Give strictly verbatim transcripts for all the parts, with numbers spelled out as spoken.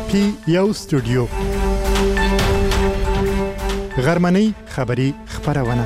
پی یو سټوډیو غرمنۍ خبری خبرونه.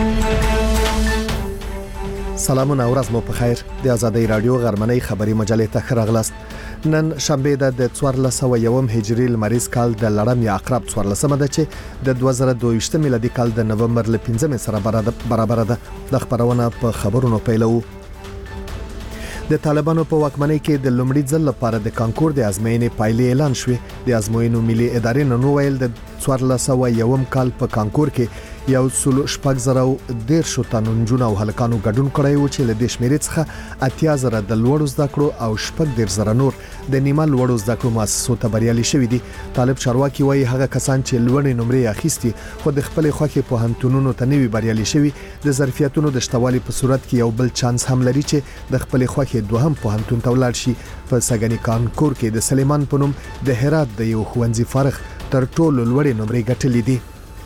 سلامونه او ورځ مو په خیر. د آزادۍ رادیو غرمنۍ خبری مجلې ته خراغلاست. نن شنبه د څوارلس سوه یوم هجری لمریز کال د لړم یا عقرب څوارلسمه ده چې د دوه زره دوه ویشت میلادي کال د نومبر ل پنځمې سره برابر ده. د خبرونه په خبرونو پیلو. د طالبانو په واکمنۍ کې د لومړي ځل لپاره د کانکور د ازموینې پایلې اعلان شوې. د ازموینو ملي ادارې نن ویل د څوارلس سوه یوم کال په کانکور کې یو سل شپږ زره دیرش تنو نجونو او هلکانو ګډون کړی و چې له دې شمیرې څخه اتیا زره د لوړو زده کړو او شپږ دیرش زره نور د نیمه لوړو زده کړو مؤسسو ته بریالي شوي دي. طالب چارواکي وایي هغه کسان چې لوړې نمرې اخیستي خو د خپل خوښې پوهنتونونو ته نوي بریالي شوي د ظرفیتونو د شتوالي په صورت کې یو بل چانس هم لري چې د خپل خوښې دوهم پوهنتون ته ولاړ شي. په سګنی کانکور کې د سلیمان په نوم د هرات د یو ښوونځي فارغ تر ټولو لوړې نمرې ګټلې دي.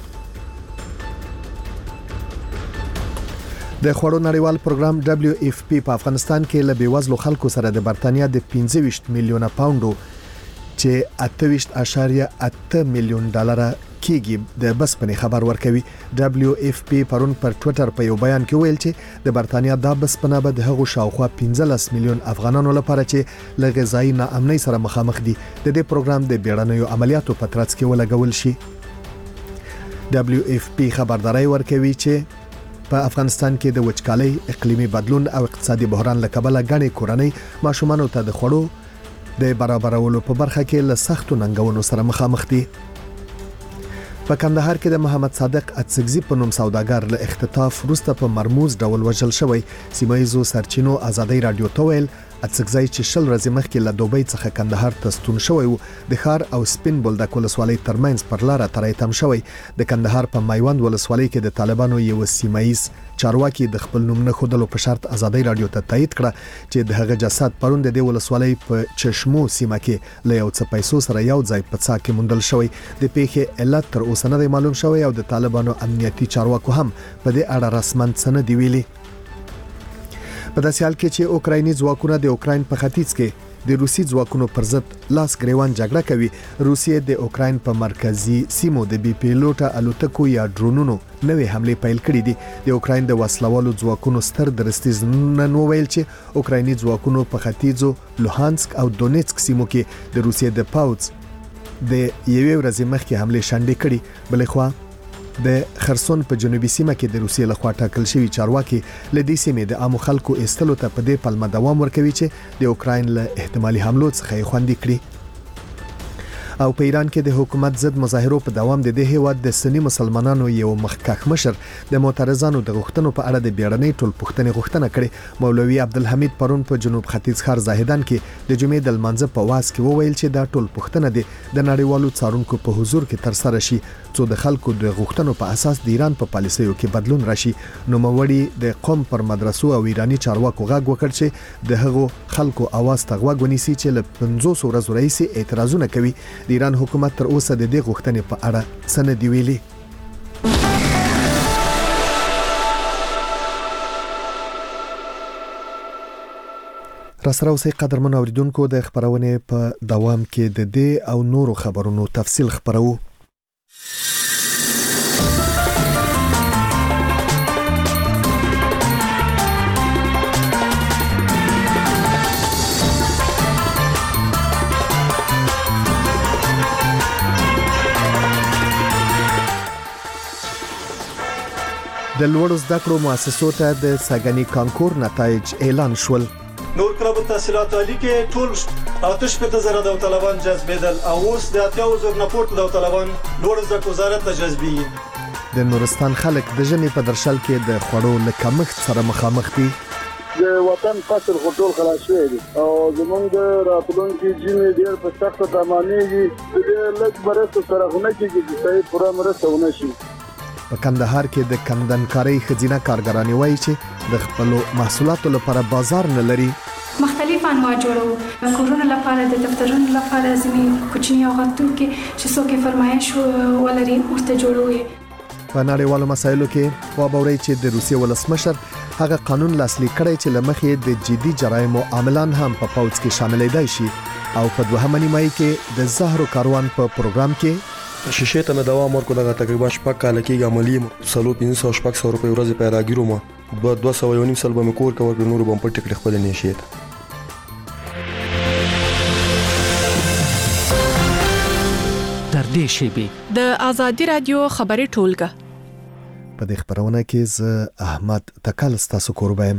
د خوړو نړیوال پروګرام دبليو اف پی په افغانستان کې له بیوزلو خلکو سره د برتانیا د پنځه ویشت میلیونه پاونډو چې اته ویشت اعشاریه اته میلیون ډالر کېږي د بسپنې خبر ورکوي. دبليو اف پی پرون پر ټوئیټر په یو بیان کې ویل چې د برتانیا د بسپنه به د هغو شاوخوا پنځلس میلیون افغانانو لپاره چې له غذایی ناامنۍ سره مخامخ دي د دې پروګرام د بیړنیو عملیاتو په ترڅ کې ولګول شي. دبليو اف پی خبرداري ورکوي چې په افغانستان کې د وچکالۍ، اقلیمي بدلون او اقتصادي بحران له کبله غني کورنۍ ماشومانو ته د خوړو د برابرولو په برخه کې له سختو ننګونو سره مخامخ دي. په کندهار کې د محمد صادق اتسګزي په نوم سوداګر له اختطاف وروسته په مرموز ډول وژل شوی. سیمایزو سرچینو آزادۍ رادیو ته ویل اتسګزي چې شل ورځې مخکې له دوبۍ څخه کندهار ته ستون شوی و د ښار او سپین بولدک ولسوالۍ ترمنځ پر لاره ترې تم شوی. د کندهار په میوند ولسوالۍ کې د طالبانو یو سیمایز چارواکي د خپل نوم نه خودلو په شرط آزادۍ رادیو ته تایید کړه چې د هغه جسد پرون د دې ولسوالۍ په چشمو سیمه کې له یو څه پیسو سره یو ځای په څا کې موندل شوی. د پیښې علت تر اوسه نه معلوم شوی او د طالبانو امنیتي چارواکو هم په دې اړه رسماً څه نه دی ویلي. په داسې حال کې چې اوکرایني ځواکونه د اوکراین په ختیځ کې د روسي ځواکونو پر ضد لاس ګریوان جګړه کوي. روسیې د اوکراین په مرکزی سیمو د بي پیلوټه الوتکو یا ډرونونو نوې حمله پیل کړې دي. د اوکراین د وسلوالو ځواکونو ستر درستیز نن ویل چې اوکرایني ځواکونو په ختیځو لوهانسک او دونیتسک سیمو کې د روسیې د پاوځ د یوې ورځې مخکې حمله شنډې کړې. بلخوا د خرسون په جنوبي سیمه کې د روسیې لخوا ټاکل شوی چارواکي له دې سیمې د عامو خلکو ایستلو ته په دې پلمه دوام ورکوي چې د اوکراین له احتمالي حملو څخه خوندي کړي. او په ایران کې د حکومت ضد مظاهرو په دوام د دې هیواد د سنی مسلمانانو یو مخکښ مشر د معترضانو د غوښتنو په اړه د بیړنۍ ټولپوښتنې غوښتنه کړې. مولوي عبدالحمید پرون په جنوب ختیځ ښار زاهدان کې د جمعې د لمانځه په واس کې وویل چې دا ټولپوښتنه د نړیوالو څارونکو په حضور کې تر سره شي څو د خلکو د غوښتنو په اساس د ایران په پالیسیو کې بدلون راشي. نوموړي د قوم پر مدرسو او ایرانی چارواکو غږ وکړ چې د هغو خلکو اواز ته غوږ ونیسي چې له پنځوس ورځو راهیسې اعتراضونه کوي. د ایران حکومت تر اوسه د دې غوښتنې په اړه څه نه دی ویلي. راسره اوسئ قدرمن اوریدونکو، د خبرونې په دوام کې د دې او نورو خبرونو تفصیل خبرو. د لوړو زده کړو مؤسسو ته د سګنی کانکور نتایج اعلان شول. نور کلب التحصیلات عالی کې ټول آتش په زره د طالبان جذبیدل او اوس د اتیاو زر نه پورته د طالبان لوړ زده کړو وزارت ته جذبي. د نورستان خلک د ژمي په درشل کې د خوړو له کمښت سره مخامخ دي. د وطن فصل خټول خلاص شوی دی او زمونږ د راتلونکي ژمي ډېر په سخته تمامېږي. د لږ مرسته سره غونه کېږي چې صحیح پوره مرسته ونه شي. په کندهار کې د کندنکارۍ ښځینه کارګرانې وایي چې د خپلو محصولاتو لپاره بازار نه لري. مختلف انواع جوړو کورونو لپاره د دفترونو لپاره زمين کوچنی او غټو کې چې څوک فرمایش ولري ورته جوړوي. په نړیوالو مسایلو کې وابوري چې د روسیې ولسمشر هغه قانون لاسلیک کړی چې لمخې د جدي جرایمو عاملان هم په پوځ کې شاملېدای شي او په دوهمه نیمایي کې د زهرو کاروان په پروګرام کې شیشه ته دوام ورکړ دغه تقریبا شپږ کال کې عملی سلو پنځه سوه شپږ سوه روپۍ ورځې پیراګیرو ما دوه دوه سوه یو نیم سل به مې کور کور نور به په ټیکټ خپل نه شي. در دې شیبې د ازادي رادیو خبري ټولګه په دې خبرونه کې ز احمد تکل ستاسو کوربایم.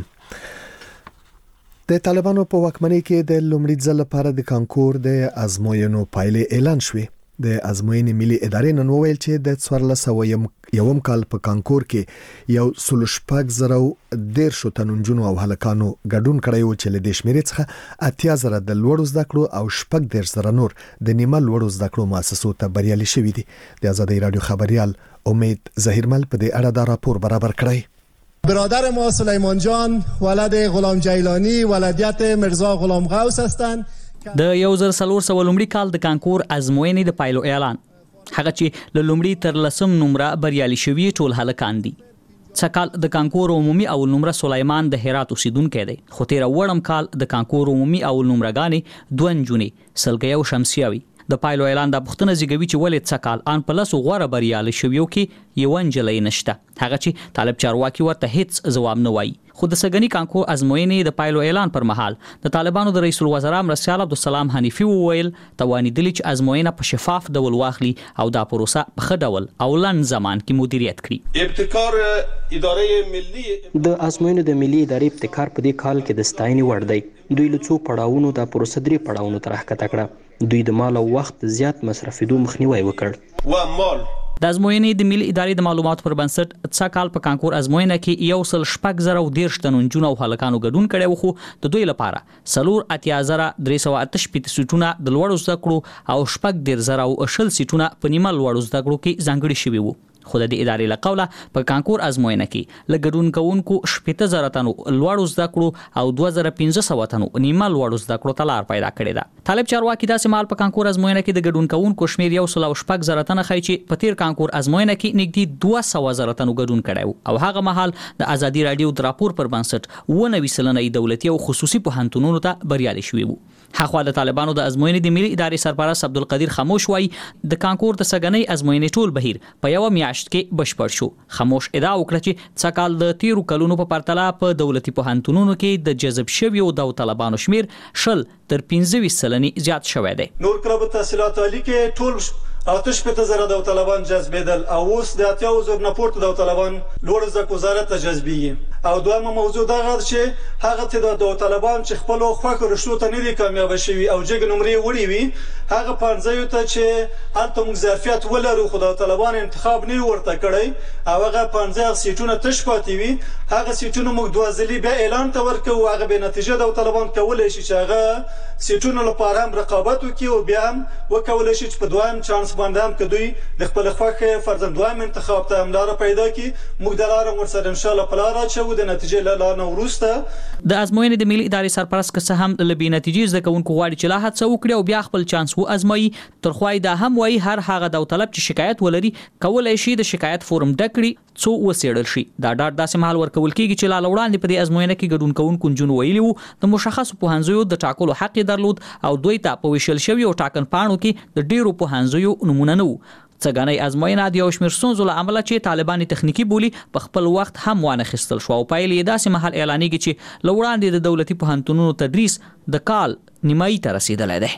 د طالبانو په واکمنۍ کې د لومړي ځل لپاره د کانکور د ازموینو پایلې اعلان شوې. د ازموینې ملي ادارې نن وویل چې د څوارلس سوه یوم کال په کانکور کې یو سل شپږ زره ډیر شو تنونجونو او هلکانو ګډون کړی و چې له دې شمیرې څخه اتیا زره د لوړو زده کړو او شپږ دېرش زره نور د نیمه لوړو زده کړو مؤسسو ته بریالي شوي دي. د آزادۍ رادیو خبریال امید ظهیرمل په دې اړه دا راپور برابر کړی. برادر ما سلیمان جان ولد غلام جیلانی ولدیت مرزا غلام غوث هستند. د یو زر څلور سوه لومړي کال د کانکور ازموینې د پایلو اعلان. هغه چې له لومړي تر لسم نمره بریالي شوي ټول هلکان دي. څه کال د کانکور عمومي اول نمره سلیمان د هرات اوسیدونکی دی، خو تیر وړم کال د کانکور عمومي اول نمرګانې دوه نجونې سلګۍ او شمسیه وي. د پایلو اعلان د پښتنه زیږوي چې ولې څه کال ان په لاسو غوړه بریالي شویو کې یو انجلۍ نشته، هغه چې طالب چارواکي ورته هیڅ ځواب نه وایي. خو د سګنی کانکور ازموینې د پایلو اعلان پر مهال د طالبانو د رئیس الوزرا مرسیال عبدالسلام حنیفي وویل توانیدلی چې ازموینه په شفاف ډول واخلي او دا پروسه په ښه ډول او لنډ زمان کې مدیریت کړي. ابتکار ادارې ملي د ازموینې د ملي ادارې ابتکار په دې کال کې د ستاینې وړ دی. دوی له څو پړاوونو د پروسه درې پړاوونو ته راښکته کړه. دوی د مال او وخت زیات مصرفېدو مخنیوي وکړ. و مال د ازموینې د ملي ادارې د معلوماتو پر بنسټ څه کال په کانکور ازموینه کې یو سل شپږ زره او دېرش تنونجونو او هلکانو ګډون کړی و، خو د دوی لپاره څلور اتیا زره درې سوه اته شپېته سیټونه د لوړو زده کړو او شپږ دېرش زره او شل سیټونه په نیمه لوړو زده کړو کې ځانګړي شوي وو. خو د دې ادارې له قوله په کانکور ازموینه کې له ګډون کوونکو شپېته زره تنو لوړو زده کړو او دوه زره پنځه سوه تنو نیمه لوړو زده کړو ته لار پیدا کړې ده. طالب چارواکي داسې مال په کانکور ازموینه کې د ګډون کوونکو شمیر یو سل او شپږ زره تنه ښیي چې په تیر کانکور ازموینه کې نږدې دوه سوه زره تنو ګډون کړی و او هغه مهال د ازادي رادیو د راپور پر بنسټ اووه نوي سلنه دولتي او خصوصي پوهنتونونو ته بریالي شوي وو. هغه د طالبانو د ازموینې د ملي ادارې سرپرست عبدالقدیر خاموش وایي د کانکور د سګنۍ ازموینې ټول بهیر په یو میاشت کې بشپړ شو. خاموش ادعا وکړه چې څه کال د تیرو کلونو په پرتله په دولتي پوهنتونونو کې د جذب شویو داوطلبانو شمیر شل تر پنځه ویشت سلنې زیات شوی دی. نور کله په تحصیلات عالی کې ټول آتش شپېته زره داوطلبان جذبېدل او اوس د اتیاوو زره نه پورته داوطلبان لوړ زده کړو وزارت ته جذبېږي. او دویمه موضوع دا غواړي چې هغه تعداد داوطلبان چې خپل خوښ رشتو ته نه دي کامیاب شوي او جګ نمرې وړي وي هغه پنځه ته چې هلته موږ ظرفیت ولرو خو داوطلبان انتخاب نه ورته کړی او هغه پنځه سیټونه تش پاتې وي هغه سیټونه موږ دوه ځلې بیا اعلان ته ورکوو هغه به نتیجه داوطلبان کولی شي چې هغه سیټونو لپاره هم رقابت وکړي او بیا هم وکولی شي چې په دویم چانس باندې هم که دوی د خپل خوښې فرضاً دویم انتخاب ته هم لاره پیدا کړي موږ د لاره ورسره انشاءالله په لاره اچوو د نتیجې له لاره نه وروسته. د ازموینې د ملي ادارې سرپرست که څه هم له بې نتیجې زده کوونکو غواړي چې لا هڅه وکړي او بیا خپل چانس وازمایي. تر خوا یې دا هم وایي هر هغه داوطلب چې شکایت ولري کولی شي د شکایت فورم ډک کړي څو وڅېړل شي. دا ډاډ داسې مهال ورکول کېږي چې لا له وړاندې په دې ازموینه کې ګډون کوونکو نجونو ویلي وو د مشخصو پوهنځیو د ټاکلو حق یې درلود او دوی ته په ویشل شویو ټاکن پاڼو کې د ډېرو پوهنځیو نومونه نه وو. څګنۍ ازموینه د یو شمېر ستونزو له امله چې طالبان تخنیکي بولي په خپل وخت هم وانخیستل شو او پایلې یې داسې مهال اعلانېږي چې له وړاندې د دولتي پوهنتونونو تدریس د کال نیمایي ته رسېدلی دی.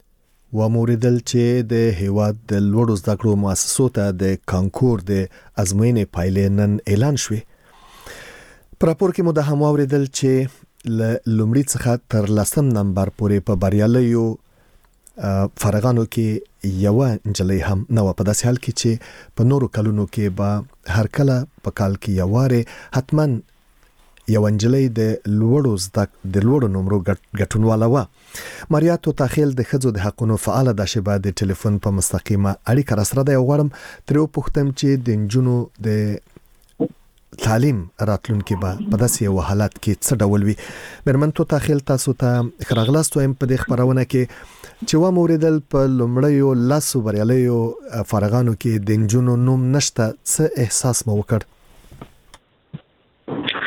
وموریدل چې د هیواد د لوړو زده کړو مؤسسو ته د کانکور د ازموینې پایلې نن اعلان شوې. په راپور کې مو دا هم واوریدل چې له لومړي څخه تر لسم نمبر پورې په بریالیو فارغانو کې یو انجلۍ هم نو په داسې حال کې چې په نورو کلونو کې به هر کله په کال کې یو واره حتما یو انجلۍ د لوړو زده د لوړو نمرو ګټونواله وه. ماریا توتاخیل د ښځو د حقونو فعاله ده چې به د ټلیفون په مستقیمه اړیکه راسره ده. غواړم ترې وپوښتم چې د نجونو د تعلیم راتلونکي به په داسې یو حالت کې څه ډول وي. مېرمن توتاخیل تاسو ته ښه راغلاست وایم په دې خپرونه کې چې واوریدل په لومړیو لسو بریالیو فارغانو کې د نجونو نوم نشته څه احساس مو وکړ؟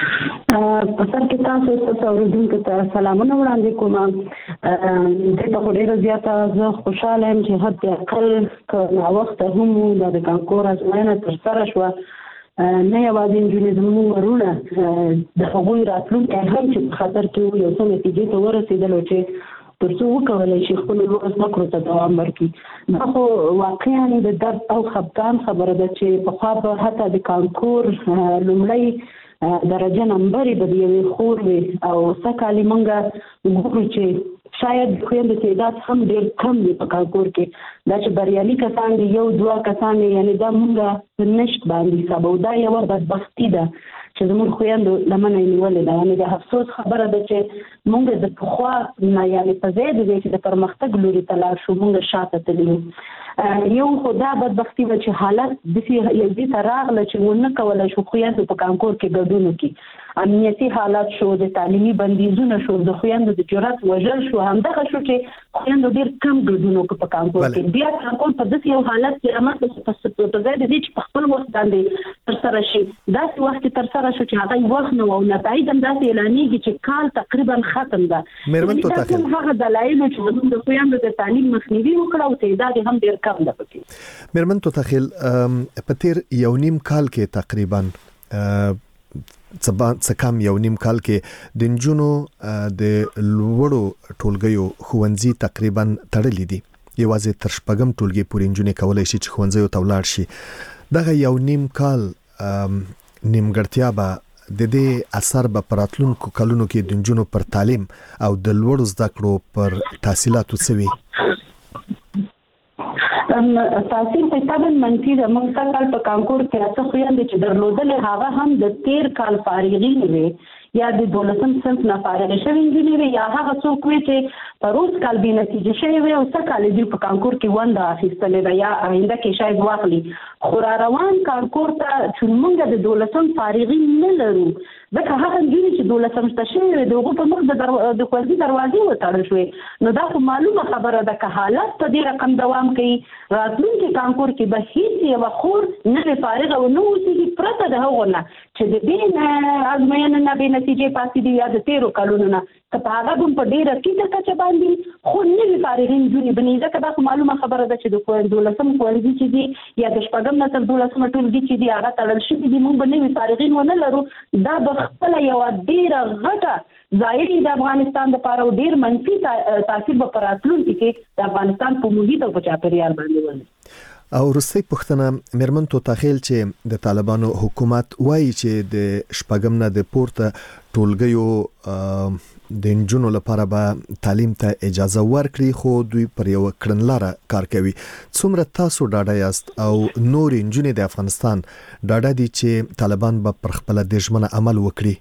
په سر کې تاسو ته اوریدونکو ته سلامونه وړاندې کوم. د په ډیره زیاته زه خوشاله یم چې حتی اقل که وخت هم د کانکور ازموینه ترسره شوه، نه یوازې نجونې زموږ ورونه د هغوی راتلونکی هم چې په خطر کې وو، یو څه نتیجې ته ورسېدلو چې تر څو وکولای شي خپل لوړ زده کړو ته دوام ورکړي. دا خو واقعا د درد او خفګان خبره ده چې پخوا به حتی د کانکور لومړی درجه نمبرې به د یوې خور وي او څه کالي موږ ګورو چې شاید د خویندو تعداد هم ډېر کم وي په کانکور کې. دا چې بریالي کسان دي یو دوه کسان دي، یعنې دا موږ په نشت باندې حسابو. دا یوه بدبختي ده چې زموږ خویندو لمنه یې نیولې ده. یعنې د افسوس خبره ده چې موږ د پخوا نه یعنې په ځای د دې چې د پرمختګ لوري ته لاړ شو موږ شاته تللي یو. یو خو دا بدبختي وه چې حالت داسې یو ځای ته راغله چې ونه کولی شو خویندو په کانکور کې ګډون وکړي. امنیتي حالات شو، د تعلیمي بندیزونه شو، د خویندو د جرأت وژل شو. همدغه شو چې خویندو ډېر کم ګډون وکړو په کانکور کې. بیا کانکور په داسې یو حالت کې رامنځته شو په ځای د دې چې په خپل وخت باندې ترسره شي، داسې وخت کې ترسره شو چې هغه وخت نه و او نتایج هم داسې اعلانېږي چې کال تقریبا ختم ده. مېرمن توتاخیل هغه دلایلو چې زموږ د خویندو د تعلیم مخنیوي وکړه او تعداد یې هم ډېر کم ده پکې. مېرمن توتاخیل په تیر یو نیم کال کې تقریبا څه کم یو نیم کال کې د نجونو د لوړو ټولګیو ښوونځي تقریبا تړلي دي. یوازې تر شپږم ټولګي پورې نجونې کولی شي چې ښوونځیو ته ولاړ شي. دغه یو نیم کال نیمګړتیا به د دې اثر به په راتلونکو کلونو کې د نجونو پر تعلیم او د لوړو زده کړو پر تحصیلاتو څه وي؟ تاثیر په طبعا منفي ده. موږ څه کال په کانکور کې څه خویندې چې درلودلې هغه هم د تیر کال فارغین وي یا د دولسم صنف نه فارغ شوي نجونې وي یا هغه څوک وي چې په روز کال بې نتیجې شوي وي او څه کال دوی په کانکور کې ونډه اخیستلې ده یا آینده کې شاید واخلي. خو را روان کانکور ته چې موږ د دولسم فارغین نه لرو، ځکه هغه نجونې چې دولسم شته شوي وي د هغو په مخ د ښوونځي دروازې وتړل شوې. نو دا خو معلومه خبره ده که حالت په دې رقم دوام کوي راتلونکي کانکور کې به هیڅ یوه خور نه فارغه و نه اوسېږي پرته د هغو نه چې د دې ازموینې نه بې نتیجې پاتې دي یا د تېرو کلونو نه، که په هغه هم په ډېره ټیټه کچه باندې خو نوي فارغین نجونې بني. ځکه دا خو معلومه خبره ده چې د دولسم ښوونځي چې دي یا د شپږم نه تر دولسمه ټولګي چې دي هغه تړل شوي دي، موږ به نوي فارغین ونه لرو. دا به خپله یوه ډېره غټه ضایع د افغانستان دپاره او ډېر منفي تاثیر به په راتلونکي کې د افغانستان په محیط او په چاپېریال باندې ولري. او وروستۍ پوښتنه مېرمن توتاخیل چې د طالبانو حکومت وایي چې د شپږم نه د پورته ټولګیو د نجونو لپاره به تعلیم ته اجازه ورکړي، خو دوی پر یو کړنلاره کار کوي. څومره تاسو ډاډه یاست او نورې نجونې د افغانستان ډاډه دي چې طالبان به پر خپله د ژمنه عمل وکړي؟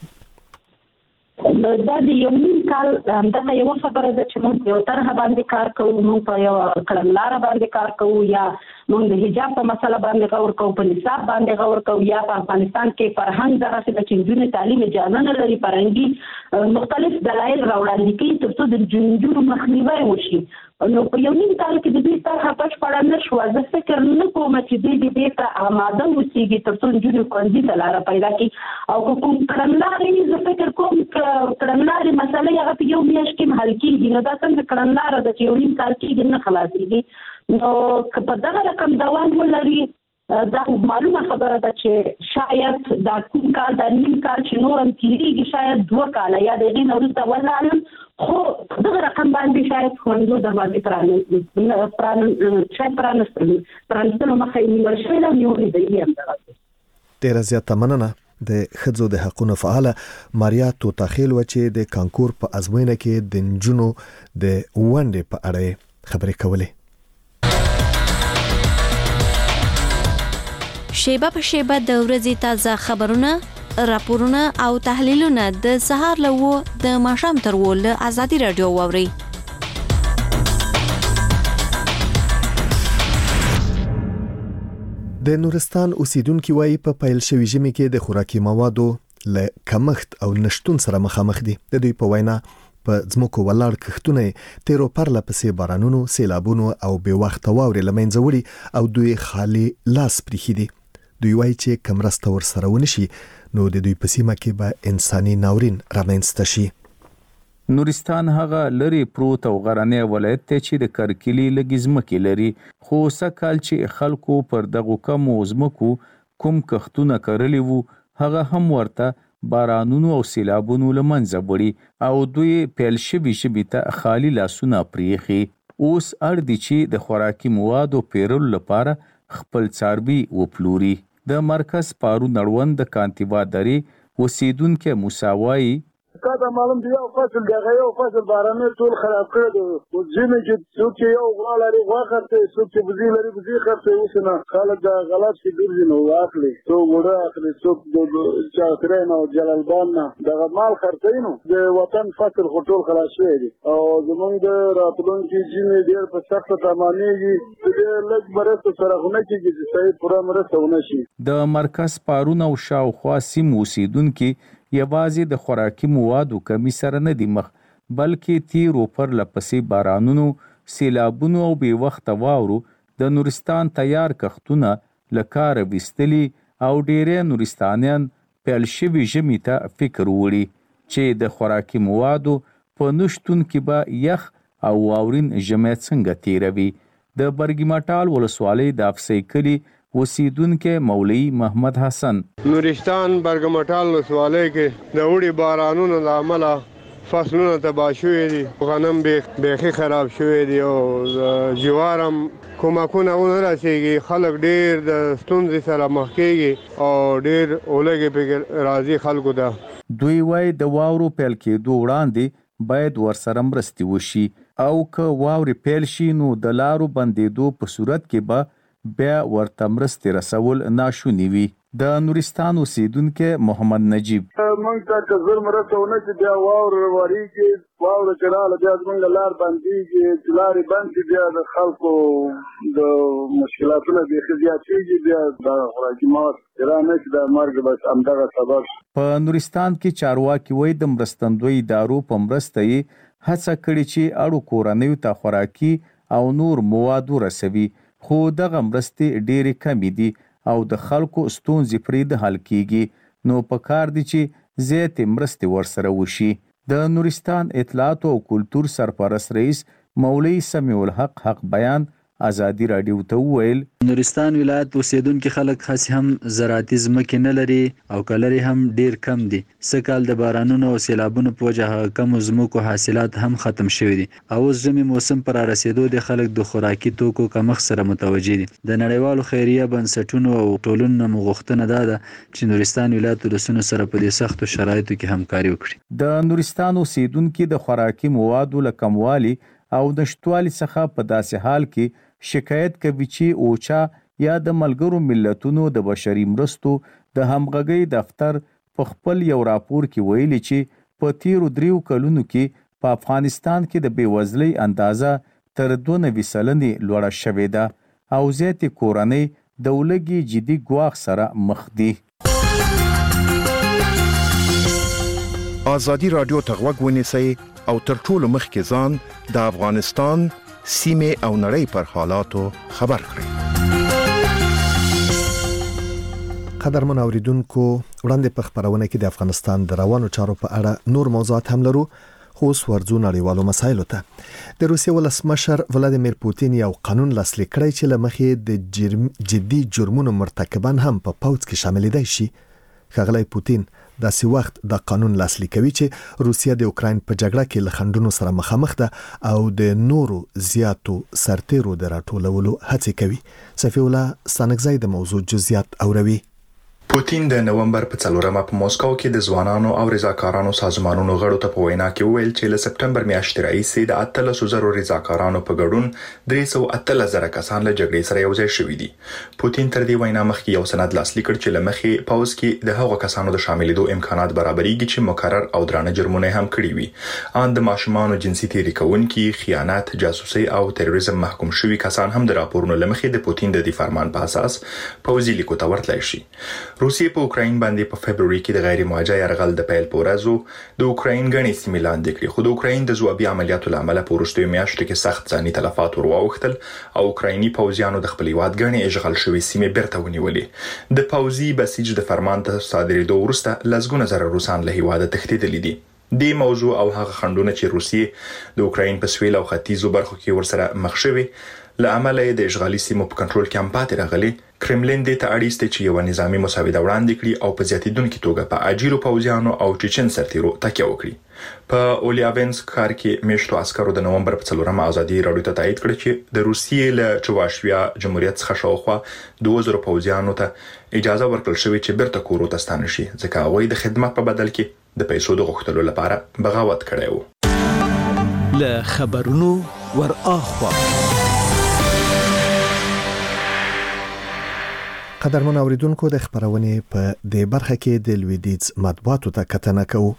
دا د یو نیم کال همدغه یوه خبره ده چې موږ یو طرحه باندې کار کوو، موږ په یوه کړنلاره باندې کار کوو یا موږ د حجاب په مسله باندې غور کوو، په نصاب باندې غور کوو یا په افغانستان کې فرهنګ دغسې ده چې نجونې تعلیم اجازه نه لري، فرهنګي مختلف دلایل راوړاندې کوي تر څو د نجونو مخنیوی وشي. نو په یو نیم کال کې د دوی طرحه بشپړه نه شوه. زه فکر نه کوم چې دوی د دې ته آماده اوسېږي تر څو نجونې ښوونځي ته لاره پیدا کړي. او که کوم کړنلارې زه فکر کوم که کړنلارې مسلې هغه په یو میاشت کې هم حل کېږي، نو دا څنګه کړنلاره ده چې یو نیم کال کېږي نه خلاصېږي. نو که په دغه رقم دوام ولري دا معلومه خبره ده چې شاید دا کوم کال دا نیم کال چې نور هم تېرېږي شاید دوه کاله یا د هغې نه وروسته ولاړم، خو دغه رقم باندې شاید ښوونځو دروازې شاید پرانستلو مخه یې نیول شوې ده او نیولې ده یې همدغسې. ډېره زیاته مننه. د ښځو د حقونو فعاله ماریا توتاخیل وه چې د کانکور په ازموینه کې د نجونو د ونډې په اړه یې خبرې کولې. شیبه په شیبه د ورځې تازه خبرونه، راپورونه او تحلیلونه د سهار له اوه د ماښام تر اوه له ازادي راډیو واورئ. د نورستان اوسیدونکي وایي په پیل شوي ژمي کې د خوراکي موادو له کمښت او نشتون سره مخامخ دي. د دوی په وینا په ځمکو ولاړ کښتونه تیرو پرله پسې بارانونو، سیلابونو او بې وخته واورې له منځه وړي او دوی خالي لاس پرېښي دي. دوی وایي چې کمرسته ورسره ونشي نو د دوی په سیمه کې به انساني ناورین رامنځته شي. نورستان هغه لري پروت او غرنی ولایت ته چې د کرکلی لګزمکې لري، خو سکهال چې خلکو پر دغه کم وزمکو کوم کښتونه کرلی وو هغه هم ورته بارانونو او سیلابونو لمنځه وړي او دوی پیل شوي ژبې ته خالي لاسونه پرېښي. اوس اړ دي چې د خوراکي موادو پیرلو لپاره خپل څاروي وپلوري. د مرکز پارون اړوند د کانتیوا درې اوسیدونکی موسی وایي کاته معلوم دی یو فصل دی هغه یو فصل بارانه ټول خراب کړی دی. او ځینې چې څوک یو غوا لري غوا خرڅوي، څوک چې بزي لري بزي خرڅوي. اوس نه خلک دا غلط شي ګرځي نو واخلي، څوک وړه اخلي، څوک د چاکرین او جلالبان نه دغه مال خرڅوي. نو د وطن فصل خو ټول خلاص شوی دی او زمونږ د راتلونکي ځینې ډېر په سخته تمامېږي چې ډېر لږ مرسته سره خو نه کېږي چې صحیح پوره مرسته ونه شي. د مرکز پارون او شاوخوا سیمو اوسیدونکي یوازې د خوراکي موادو کمی سره نه دي مخ، بلکې تیرو پر لپسې بارانونو، سیلابونو او بې وخته واورو د نورستان تیار کښتونه له کاره ویستلي او ډېری نورستانیان پیل شوي ژمي ته فکر وړي چې د خوراکي موادو په نشتون کې به یخ او واورین ژمی څنګه تیروي. د برګمټال ولسوالۍ د افسۍ کلي اوسیدونکی مولوي محمد حسن نورستان برګمټال ولسوالۍ کې د اوړي بارانونو له امله فصلونه تباه شوي دي، غنم بیخي خراب شوي دي او جوار هم کومکونه ونه رسېږي. خلک ډېر د ستونزې سره مخ کېږي او ډېر اولګې پکې راځي خلکو ته. دوی وایي د واورو پیل کېدو وړاندې باید ورسره مرستې وشي او که واورې پیل شي نو د لارو بندېدو په صورت کې به بیا ورته مرستې رسول ناشوني وي. د نورستان اوسیدونکی محمد نجیب موږ ته که زر مرسته ونه کړي بیا واوره وریږي، واوره چې راغله بیا زموږ لار بندېږي، چې لارې بند شي بیا د خلکو د مشکلاتونه بیخي زیاتېږي، بیا د خوراکي مواد چې را نه شي د مرګ بس همدغه سبب. په نورستان کې چارواکي وایي د مرستندوی ادارو په مرسته یې هڅه کړې چې اړو کورنیو ته خوراکي او نور مواد ورسوي، خو دغه مرستې ډېرې کمې دي او د خلکو ستونزې پرې د حل کیږي، نو پکار دي چې زیاتې مرستې ورسره وشي. د نورستان اطلاعاتو او کلتور سرپرست رئیس مولوي سمیع الحق حق بیان ازادي راډیو ته وویل نورستان ولایت اوسیدونکي خلک خاص هم زراعتي ځمکې نه لري او کلري هم ډیر کم دي. سکهال د بارانونو او سیلابونو په وجه هغه کم ځمکو حاصلات هم ختم شوي دي او اوس ژمي موسم پر رسیدو د خلک د خوراکي توکو کمښت سره متوجه دي. د نړیوالو خیریه بنسټونو او ټولنو مغوښتنه ده چې نورستان ولایت ولسونو سره په دې سختو شرایطو کې همکاري وکړي. د نورستان اوسیدونکي د خوراکي موادو له کموالي او نشټوالي څخه په داسې حال کې شکایت کوي چې اوچا یا د ملګرو ملتونو د بشري مرستو د همغږۍ دفتر په خپل یو راپور کې ویلي چې په تیرو دریو کلونو کې په افغانستان کې د بېوزلۍ اندازه تر دوه نوي سلنې لوړه شوې ده او زیاتې کورنۍ د ولږې جدي ګواښ سره مخ دي. ازادي راډیو ته غوږ ونیسئ او تر ټولو مخکې ځان د افغانستان سیمه او نړۍ پر حالاتو خبر کړئ. قدرمن اوریدونکو وړاندې په خبرونه کې د افغانستان د روانو چارو په اړه نور موضوعات هم لرو، خو اوس ورځو نړیوالو مسایلو ته. د روسیې ولسمشر ولادیمیر پوتین یو قانون لاسلیک کړی چې له مخې د جرم جدي جرمونو مرتکبان هم په پوځ کې شامل دي شي. ښاغلی پوتین داسې وخت د قانون لاسلیک کوي چې روسیه د اوکراین په جګړه کې له خنډونو سره مخامخ ده او د نورو زیاتو سرتیرو د راټولولو هڅې کوي. صفی الله ستانکزی د موضوع جزئیات اوروي. پوتین د نومبر په څلورمه په موسکو کې د ځوانانو او رضاکارانو سازمانونو غړو ته په وینا کې وویل چې له سپټمبر میاشتې راهیسې د اتلسو زرو رضاکارانو په ګډون درې سوه اتلس زره کسان له جګړې سره یو ځای شوي دي. پوتین تر دې وینا مخکې یو سند لاسلیک کړ چې له مخې پوځ کې د هغو کسانو د شاملېدو امکانات برابرېږي چې مکرر او درانه جرمونه هم کړي وي. ان د ماشومانو جنسي تېري کوونکي، خیانت، جاسوسي او تروریزم محکوم شوي کسان هم د راپورونو له مخې د پوتین د دې فرمان په اساس پوځي لیکو ته ورتلای شي. روسیې په اوکراین باندې په فبرवरी کې د غیر موجه یرغل د پیل په ورځو د اوکراین غني سیمې لاندې کړې، خو د اوکراین د ځوابي عملیاتو لامل په وروستیو میاشتو کې سخت ځاني تلفات ورواوښتل او اوکرایني پوځیانو د خپل هیواد غني اشغال شوې سیمې بیرته ونیولې. د پوځي بسیج د فرمان ته صادرېدو وروسته لسګونه زره روسان له هیواده تښتېدلي دي. دې موضوع او هغه خنډونه چې روسیې د اوکراین په سویل او ختیځو برخو کې ورسره مخ شوي له امله د اشغالي سیمو په کنټرول کې هم پاتې راغلي. کرملین دې ته اړ ایستی چې یو نظامی مساوده وړاندې کړي او په زیاتېدونکې توګه په اجیرو پوځیانو او چچن سرتیرو تکیه وکړي. په اولیاوینسک ښار کې میشتو عسکرو د نومبر په څلورمه ازادي راډیو ته تایید کړ چې د روسیې له چواشویا جمهوریت څخه شاوخوا دوه زره پوځیانو ته اجازه ورکړل شوې چې بیرته کورو ته ستانه شي، ځکه هغوی د خدمت په بدل کې د پیسو د غوښتلو لپاره بغاوت کړی و. له خبرونو ور اخوا قدرمن اوریدونکو د خبرونې په دې برخه کې د لویدیز مطبوعاتو ته کتنه کوو.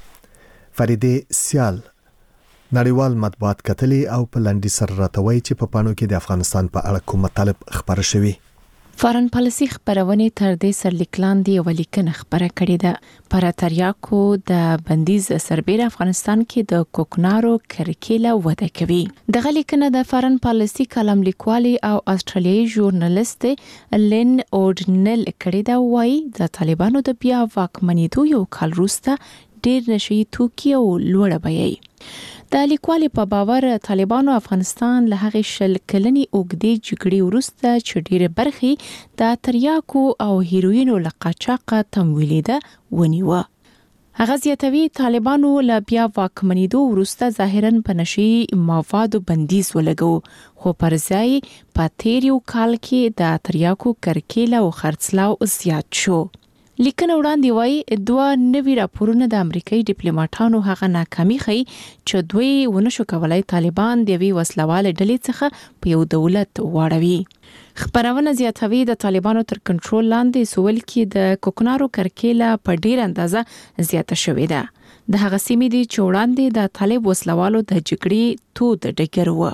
فریدې سیال نړیوال مطبوعات کتلي او په لنډي سر راتوي چې په پانو کې د افغانستان په اړه کوم مطالب خبره شوي. فارن پالیسي خبرونه تر دې سرلیکلاندې یو لیکنه خبره کړې ده. پر تریاکو د بندیز سربېره افغانستان کې د کوکنارو کرکیله وده کوي. د لیکنه د فارن پالیسي کالم لیکوالي او استرالیایي ژورنالیست لین اورډنل کړې ده. وايي د طالبانو د بیا واکمنېدو یو کال وروسته ډېر نشي توکي او لوړه بیه. د لیکوالي په باور طالبانو افغانستان له هغې شل کلنې اوږدې جګړې وروسته چې ډېرې برخې د تریاکو او هیروینو له قاچاقه تمویلېده ونیوه. هغه زیاتوي طالبانو له بیا واکمنېدو وروسته ظاهراً په نشي موادو بندیز ولګو، خو پر ځای په تیر یو کال کې د تریاکو کرکیله او خرڅلاو زیات شو. لیکنه وړاندې وایي دوه نوي راپورونه د امریکایي ډیپلوماټانو هغه ناکامي ښیي چې دوی ونشو کولای طالبان د یوې وسلوالې ډلې څخه په یو دولت واړوي. خبرونه زیاتوي د طالبانو تر کنټرول لاندې سویل کې د کوکنارو کرکیله په ډیر اندازه زیاته شوې ده. د هغه سیمې دي چې وړاندې د طالب وسلوالو د جګړې تود ډګر و.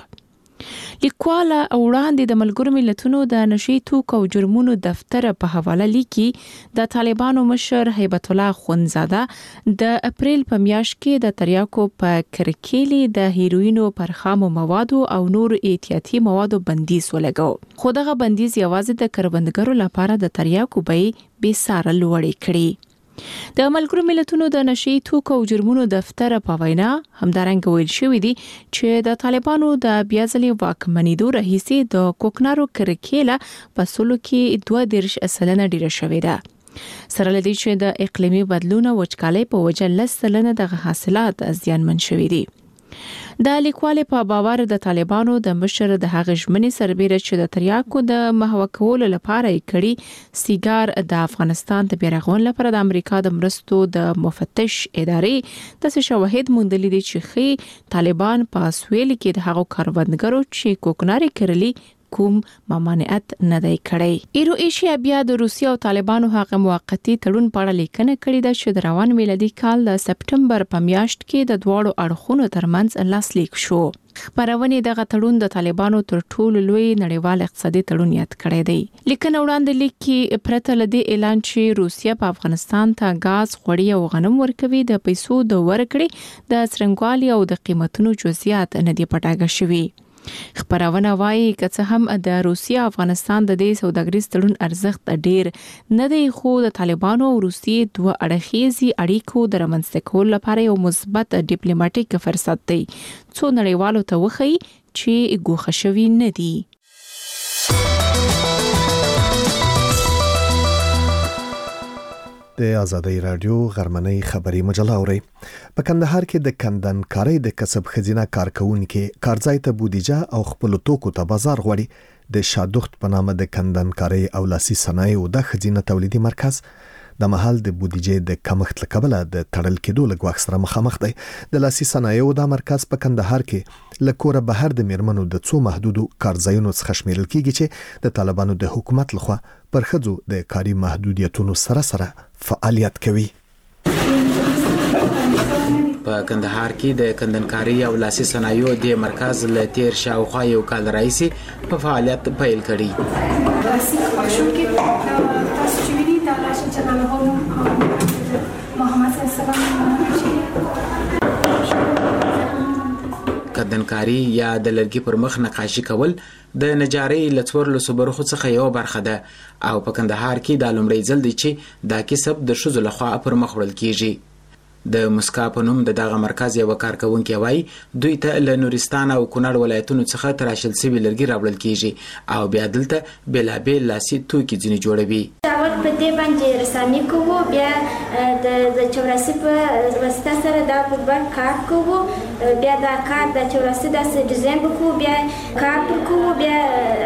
لیکواله وړاندې د ملګرو ملتونو د نشي توکو او جرمونو دفتر په حواله لیکي د طالبانو مشر هیبت الله خونزاده د اپریل په میاشت کې د تریاکو په کرکیلې د هیروینو پر خامو موادو او نور احتیاطي موادو بندیز ولګاو، خو دغه بندیز یوازې د کروندګرو لپاره د تریاکو بیې بې ساره لوړې کړې. د ملګرو ملتونو د نشي توکو او جرمونو دفتر په وینا همدارنګه ویل شوې دي چې د طالبانو د بیا ځلې واکمنېدو راهیسې د کوکنارو کرکیله په سلو کې دوه دېرش سلنه ډیره شوې ده. سره لدی چې د اقلیمي بدلون او وچکالۍ په وجه لس سلنه د حاصلات زیانمن شوې دي. د لیکوال په باور د طالبانو د مشر د هغه ژمنې سربېره چې د تریاکو د محو کولو لپاره یې کړي سیګار د افغانستان د بیرغون لپاره د امریکا د مرستو د مفتش ادارې د شواهد موندلي دي چې خي طالبان په سویل کې د هغو کاروندګرو چې کوکناري کرلی کوم ممانعت نه دی کړی. ایرو ایشیا بیا د روسیې او طالبانو هغه موقتی تړون په اړه لیکنه کړې ده چې د روان میلادي کال د سپټمبر په میاشت کې د دواړو اړخونو ترمنځ لاسلیک شو. خبرونه دغه تړون د طالبانو تر ټولو لوی نړیوال اقتصادي تړون یاد کړی دی. لیکنه وړاندې لیکي پرته لدی اعلان چې روسیا په افغانستان ته غاز، غوړي او غنم ورکوي د پیسو د ورکړې د څرنګوالي او د قیمتونو جزئیات نه دی پټاګه شوي. خبرونه وایي که څه هم د روسیا افغانستان د دې سوداګریز تړون ارزښت ډیر نه دی، خو د طالبانو او روسیې دوه اړخیزي اړیکو د رامنځته کولو لپاره یو مثبت ډیپلوماټیک فرصت دی څو نړیوالو ته وښيي چې ګوښه شوي نه دي. د آزادۍ رادیو غرمنۍ خبري مجله اوري. په کندهار کې د کندنکارۍ د کسب خزینه کارکونکو کارځای ته بودیجه او خپل توکو ته بازار غوړي. د شادوخت په نامه د کندنکارۍ او لاسي صنایعو د خزینه تولیدي مرکز د محل د بودیجې د کمښت له کبله د تړل کېدو له ګواښ سره مخامخ دی. د لاسي صنایعو د مرکز په کندهار کې له کوره بهر د میرمنو د څو محدودو کارځایونو څخه شمیرل کیږي چې د طالبانو د حکومت لخوا پر ښځو د کاري محدودیتونو سره سره فعالیت کوي. په کندهار کې د کندنکاري او لاسي صنایعو د مرکز له تیر شاوخوا یو کال راځي په فعالیت پیل کړي. جلال الله محمد صلی الله علیه وسلم. کندنکاری یا د لرګي پر مخ نقاشي کول د نجارۍ لڅور له صبرخو څخه یو برخه ده او په کندهار کې د لومړی ځل دی چې دا کسب د ښځو لخوا پر مخ وړل کیږي. د مسکا په نوم د دغه مرکز یو کارکونکي وایي دوی ته له نورستان او کونړ ولایتونو څخه تراشل شوي لرګي راوړل کیږي او بیا دلته بېلابېل لاسي توکي ځینې جوړوي. اول په دې باندې رسامي کوو، بیا د چوراسي په واسطه سره دا په بر کار کوو، بیا دا کار د چوراسي داسې ډیزاین وکړو، بیا کار کوو، بیا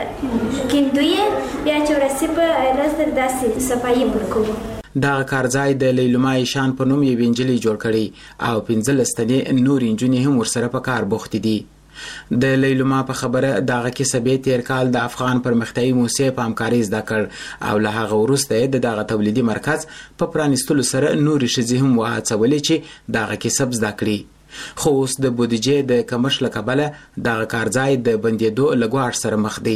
کیندوی، بیا چوراسي په لاسه داسې صفایي ورکوو. دغه کارځای د لیلما ایشان په نوم یو انجلۍ جوړ کړي او پنځلس تنې نور انجونې هم ورسره په کار بوختې دي. د لیلما په خبره دغه کسب یې تیر کال د افغان پرمختیایي موسسې په همکارۍ زده کړ او له هغه وروسته یې د دغه تولیدي مرکز په پرانیستلو سره نورې ښځې هم وهڅولې چې دغه کسب زده کړي. خو اوس د بودیجې د کمښت له کبله دغه کارځای د بندېدو له ګواښ سره مخ دی.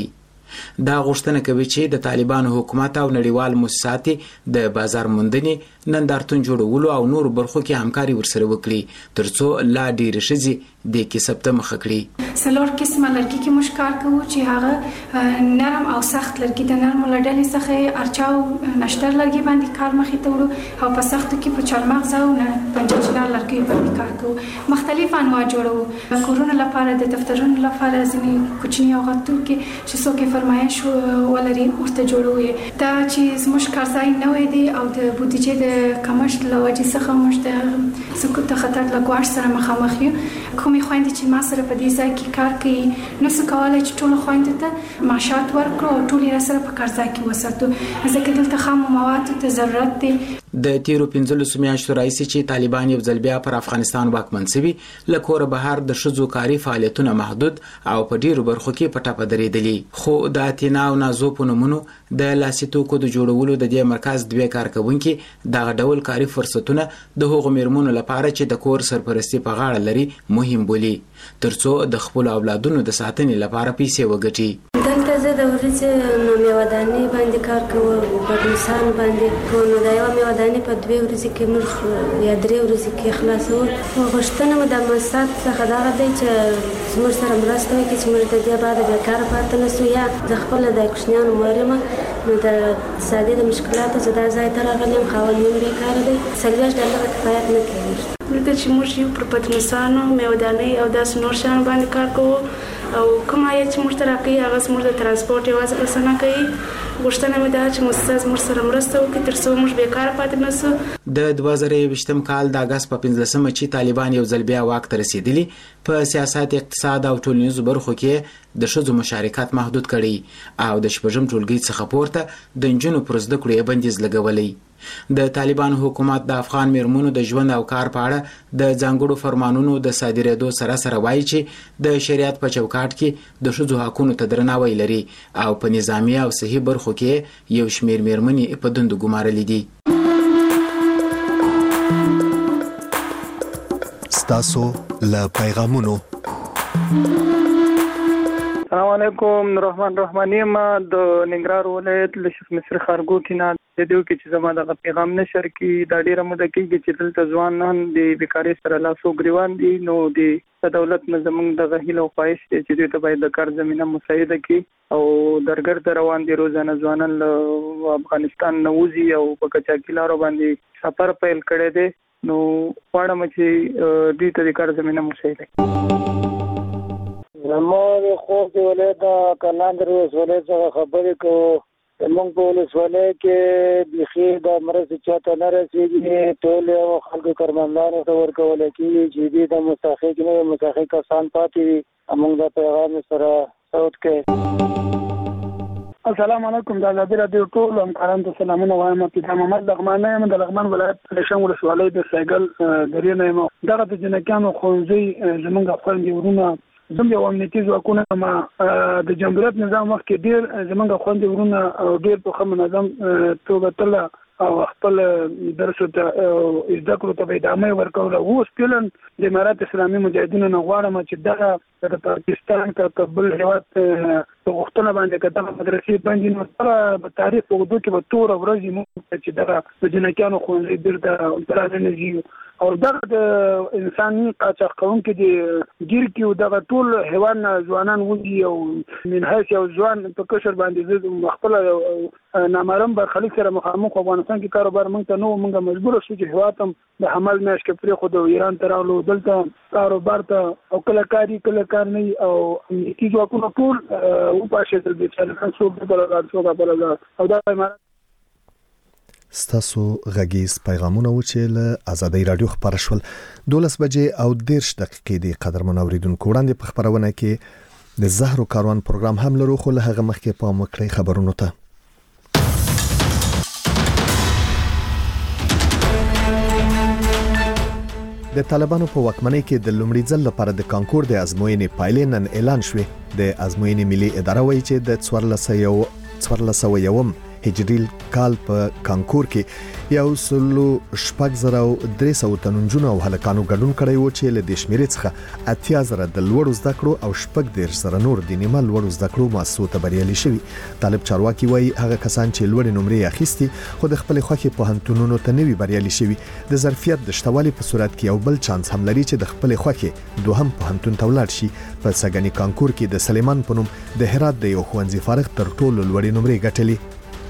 دا غوښتنه کوي چې د طالبانو حکومت او نړیوال مؤسسات د بازار موندنې، نندارتون جوړولو او نور برخو کې همکاري ورسره وکړي ترڅو لا ډېرې ښځې د کسب ته مخه کړي. څلور قسمه لرګي کې موږ کار کوو چې هغه نرم او سخت لرګي د نرمو له ډلې څخه ارچا او نشتر لرګي باندې کار مخې ته وړو او په سختو کې په چارمغز او پنجچینار لرګي باندې کار کوو. مختلف انواع جوړوو، کورونو لپاره، د دفترونو لپاره، ځینې کوچني او غټ توکي چې څوک یې فرمایش ولري ورته جوړوو. دا چې زموږ کارځای نوی دی او د بودیجې د کمښت له وجې څخه موږ د سقوط د خطر له ګواښ سره مخامخ یو. کومې خویندې چې ما سره په دې ځای کې کار کوي نسو کولی چې ټولو خویندو ته معاشات ورکړو او ټول یې راسره په کارځای کې وساتو ځکه دلته خامو موادو ته ضرورت دی. د تیرو پنځلسو میاشتو راهیسې چې طالبان یو ځل بیا پر افغانستان واکمن شوي له کوره بهر د ښځو کاري فعالیتونه محدود او په ډیرو برخو کې په ټاپه درېدلي. خو د اتینا او نازو په نومونو د لاسي توکو د جوړولو د دې مرکز دوې کارکوونکي دغه ډول کاري فرصتونه د هغو میرمنو لپاره چې د کور سرپرستي په غاړه لري مهم بولي ترڅو د خپل اولادونو د ساتنې لپاره پیسې وګټي. دلته زه د ورځې میوه‌دانۍ باندې کار کوم په انسان باندې خو نو دا یو میوه‌دانۍ په دوه ورځې کې موږ یا درې ورځې کې خلاصو. غوښتنه مو د مسات څخه دا دی چې موږ سره مرسته وکړي چې موږ د دې بعد د کار پاتې نشو یا د خپل د کوچنیانو مرمه نو د ساده د مشکلاتو زدا ځای ته راغلم خاوندین بیکاره دی څلوېښت ډالره کفایت نه کوي. دلته چې موږ یو پر پتنسانو میوه‌دانۍ او داسې نور شیانو باندې کار کوو او کوم عاید چې موږ ته راکوي هغه زموږ د ترانسپورټ یوازې بسنه کوي. غوښتنه مې ده چې مؤسسه زموږ سره مرسته وکړي ترڅو موږ بیکاره پاتې نه شو. د دوه زره یوویشتم کال د اګست په پنځلسمه چې طالبان یو ځل بیا واک ته رسېدلي په سیاست، اقتصاد او ټولنیزو برخو کې د ښځو مشارکت محدود کړي او د شپږم ټولګي څخه پورته د نجونو پر زده کړو یې بندیز لګولی. د طالبانو حکومت د افغان میرمنو د ژوند او کار په اړه د ځانګړو فرمانونو د صادرېدو سره سره وایي چې د شریعت په چوکاټ کې د ښځو حقونو ته درناوی لري او په نظامي او صحي برخو کې یو شمېر میرمنې په دندو ګمارلې دي. ستاسو له پیغامونو. السلام علیکم. رحمان رحماني ما د ننګرهار ولایت له شیخ مصر خارګوټي نه د دې کې چې زما د پیغام نشر کې دا ډیره موده کېږي چې دلته ځوانان د بیکارۍ سره لاسو ګریوان دي. نو د دولت نه زموږ د غهیل او خواهش دی چې دوی ته باید د کار زمینه مساعده کړي او درګرد روان دي روزانه ځوانان له افغانستان نه وځي او په کچاکي لارو باندې سفر پیل کړی دی. نو غواړم چې دوی ته د کار زمینه مساعده کړي. زموږ خوب د ولایت کلاندر ولایت څخه خبرې کوو. زموږ په ولسوالۍ کې بیخي د مرستې چاته نه رسېږي. ټول خلکو کارمندانو ته ورکول کېږي چې دوی د مستحق نه مستحق کسان پاتې وي. موږ د پیغام سره صوت کوي. السلام علیکم. د ازادي راډیو ټول همکارانو ته سلامونه وایم. پیدا محمد لغمان یم د لغمان ولایت پلشن ولسوالۍ د سایګل درې نه یم. دغه د جنکیانو ښوونځي زموږ خویندې ورونه زموږ یو امنیتي ځواکونه ما د جمهوریت نظام وخت کې ډېر زموږ خویندې ورونه ډېر په ښه منظم توګه تله او خپل درس ته زده کړو ته ادامه ورکوله. اوس فعلا د امارات اسلامي مجاهدینو نه غواړم چې دغه د پاکستان که بل هېواد په غوښتنه باندې کته مدرسې باندې نو سره په تاریخ په دوه کې به تور ورځې مو چې دا د جنکانو خوندې بیرته ترانه او دغه د انساني قاچاق کوونکي د ګیر کې دغه ټول حیوان ځوانان ودی او من حیث یو ځوان په کشر باندې زه خپل نامرم برخلیک سره مخامخ افغانستان کې کاروبار مونږ ته نو مونږه مجبور شو چې هواتم د حمل میاش کې پرې خو د ایران ته راغلو دلته کاروبار ته او کله کاری کله کار نه او کی ځواکونه ټول او پاشه تل د چانه څو په لاره څو په لاره او دا امارات ستاسو غږیز پیغامونه و چې له ازادي رادیو خبر شول دولس بجې او دیرش دقیقې دی قدرمن اوریدونکو وړاندې په خبرونه کې د زهرو کاروان پروګرام هم لرو خو له هغه مخکې په مکړې خبرونو ته د طالبانو په واکمنۍ کې د لومړي ځل لپاره د کانکور د ازموینې پایلې نن اعلان شوې د ازموینې ملي اداره وایي چې د څوارلس سوه یو هجری کال په کانکور کې یو سلو شپږ زره او درې سوه تنونجونه او هلکانو ګډون کړی و چې له دې شمیرې څخه اتیا زره د لوړو زده کړو او شپږ دېرش زره نور د نیمه لوړو زده کړو مؤسسو ته بریالي شوي. طالب چارواکي وایي هغه کسان چې لوړې نمرې اخیستي خو د خپل خوښې پوهنتونونو ته نه وي بریالي شوي د ظرفیت د شتوالي په صورت کې یو بل چانس هم لري چې د خپل خوښې دوهم پوهنتون ته ولاړ شي. په سګنی کانکور کې د سلیمان په نوم د هرات د یو ښوونځي فارغ تر ټولو لوړې نمرې ګټلې.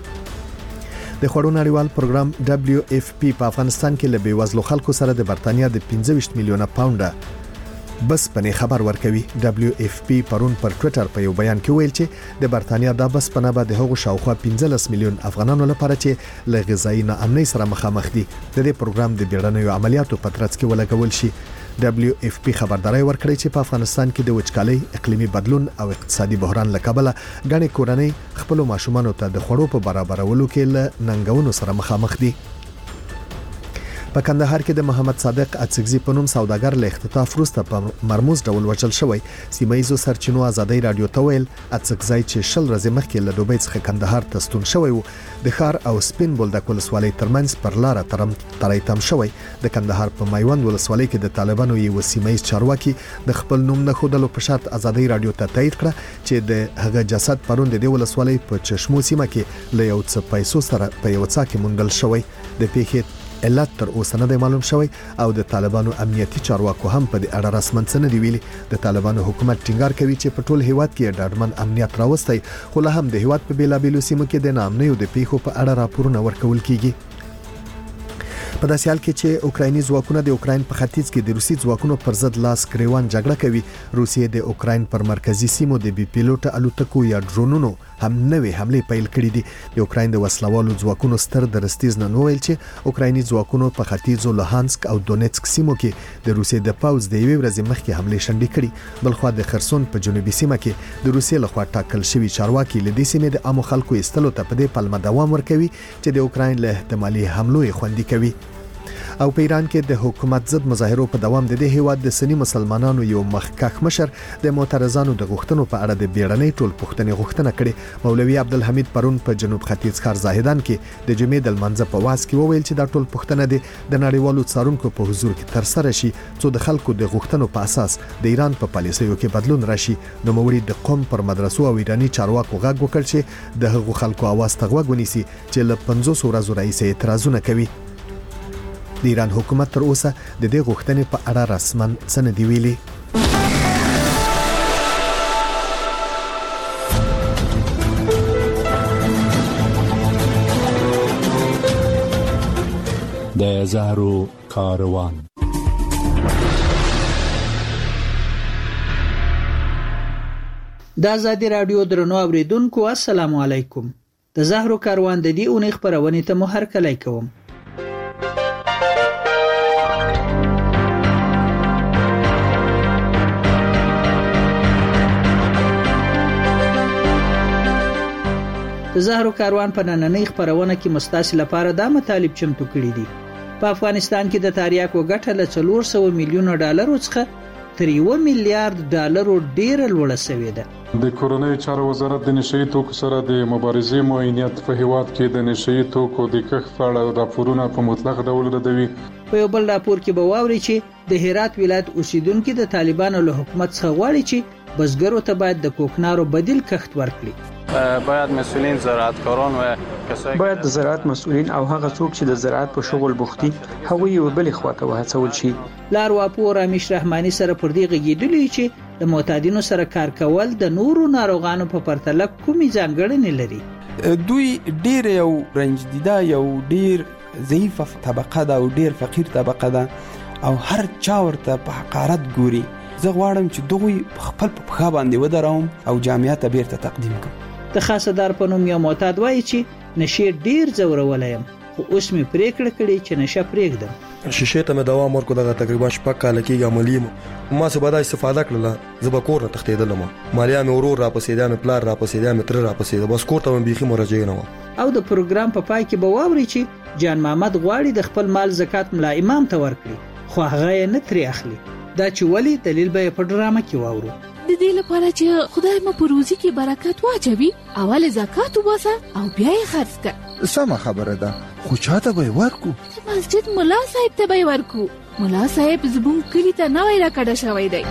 د خوړو نړیوال پروګرام دبليو اف پی په افغانستان کې له بیوزلو خلکو سره د برتانیا د پنځه ویشت میلیونه پاونډه بس پنې خبر ورکوي. دبليو اف پی پرون پر ټوئیټر په یو بیان کې ویل چې د برتانیا د بس پنه به د هغو شاوخوا پنځلس میلیون افغانانو لپاره چې له غذایی ناامنۍ سره مخامخ دي د دې پروګرام د بیړنیو عملیاتو په ترڅ کې ولګول شي. دبليو اف پی خبرداري ورکړې چې په افغانستان کې د وچکالۍ، اقلیمي بدلون او اقتصادي بحران له کبله غني کورنۍ خپل ماشومانو ته د خوړو په برابرولو کې له ننګونو سره مخامخ دي. په کندهار کې د محمد صادق اڅکزي په نوم سوداګر له اختطاف وروسته په مرموز ډول وژل شوی. سیمایزو سرچینو ازادي رادیو ته ویل اڅکزي چې شل ورځې مخکې له دوبۍ څخه کندهار ته ستون شوی و د ښار او سپین بولدک ولسوالۍ ترمنځ پر لار ترم تریتم شوی. د کندهار په میوند ولسوالۍ کې د طالبانو یو سیمایز چارواکي د خپل نوم نه خودلو په شرط ازادي رادیو ته تایید کړه چې د هغه جسد پرون د ولسوالۍ په چشمو سیمه کې له یو څه پیسو سره په یو څا کې موندل شوی. د پیښې علت تر اوسه نه دی معلوم شوی او د طالبانو امنیتي چارواکو هم په دې اړه رسمن څه نه دی ویلي. د طالبانو حکومت ټینګار کوي چې په ټول هیواد کې ډاډمن امنیت راوستي خو له هم د هیواد په بیلابیلو سیمو کې د ناامنیو د پیښو په اړه راپورونه ورکول کیږي. په داسې حال کې چې اوکرایني ځواکونه د اوکراین په ختیځ کې د روسي ځواکونو پر ضد لاس ګریوان جګړه کوي. روسیې د اوکراین پر مرکزی سیمو د بي پیلوټ الوتکو یا ډرونونو هم نوې حمله پیل کړې دي. د اوکراین د وسلوالو ځواکونو ستر درستیز نن ویل چې اوکرایني ځواکونو په ختیځو لوهانسک او دونیتسک سیمو کې د روسیې د پاوز د یوې ورځې مخکې حمله شنډې کړې. بلخو د خرسون په جنوبي سیمه کې د روسیې لخوا ټاکل شوی چارواکي ل دې سیمې د عامو خلکو ایستلو ته په دې پلمه دوام ورکوي چې د اوکراین له احتمالي حملو یې خوندي کوي. او په ایران کې د حکومت ضد مظاهرو په دوام د دې هیواد د سنی مسلمانانو یو مخکښ مشر د معترضانو د غوښتنو په اړه د بیړنۍ ټول پوښتنې غوښتنه کړې. مولوي عبدالحمید پرون په جنوب ختیځ ښار زاهدان کې د جمعې د لمانځه په واس کې وویل چې دا ټول پوښتنه د نړیوالو څارونکو په حضور کې تر سره شي څو د خلکو د غوښتنو په اساس د ایران په پالیسیو کې بدلون راشي. نو موري د قوم پر مدرسو او ایرانی چارواکو غږ وکړ چې د هغو خلکو اواز ته غوږ ونیسي چې له پنځوس ورځو راهیسې اعتراضونه کوي. د ایران حکومت تر اوسه د دې غوښتنې په اړه رسمن څه نه دی ویلي. د زهرو کاروان د ازادي رادیو درنو اوریدونکو السلام علیکم. د زهرو کاروان د دې اونۍ خبرونه ته مو هرکلی کوم. د زهرو کاروان په نننۍ خبرونه کې مستاسي لپاره دا مطالب چمتو کړي دي. په افغانستان کې د تریاکو ګټه له څلور سوه میلیونه ډالرو څخه تر یو میلیارډ ډالرو ډیره لوړه شوې ده. د کورنۍ چارو وزارت د نشئی توکو سره د مبارزې معاینات په هیواد کې د نشئی توکو د کښت په اړه راپورونه په مطلق ډول ردوي. په یو بل راپور کې به واوري چې د هرات ولایت اوسیدونکو د طالبانو له حکومت څخه غواړي چې بزګرو ته باید د کوکنارو بدیل کښت ورکړي. باید مسؤلین زراعتکاران و کسایی باید د زراعت مسؤلین او هغه څوک چې د زراعت په شغل بوختي هغوی یو بل خواته وهڅول شي. لارواپو رامیش رحماني سره پر دې غږېدلی چې د معتادینو سره کار کول د نورو ناروغانو په پرتله کومې ځانګړنې لري. دوی ډیر یو رنج دیده یو ډیر ضعیفه طبقه ده او ډیر فقیر طبقه ده او هر چا ورته په حقارت ګوري. زه غواړم چې دوی خپل په پښه باندې ودروم او جامعه ته بیرته تقدیم کړم. د خاصدار په نوم یو معتاد وایي چې نشې ډیر ځورولی یم خو اوس مې پریکړه کړې چې نشه پرېږدم. شیشې ته مې دوام ورکړو دغه تقریبا شپږ کاله کېږي عملي یم. ما څه به دا استفاده کړله زه به کور نه تښتېدلم. مالیا مې ورور راپسېدی مې پلار راپسېدی مې تره راپسېده بس کور ته مې بیخي مراجعه نه وه. او د پروګرام په پای کې به واوري چې جان محمد غواړي د خپل مال زکات ملا امام ته ورکړي خو هغه یې نه ترې اخلي. دا چې ولې دلیل به په ډرامه کې واورو. د دې لپاره چې خدای مو په روزي کې برکت واچوي اول زکات وباسه او بیا یې خرڅ کړه. سمه خبره ده خو چاته به ورکو؟ مسجد مولا صاحب ته به ورکو. مولا صاحب زبون کلی ته نوې راکړه شوی دی.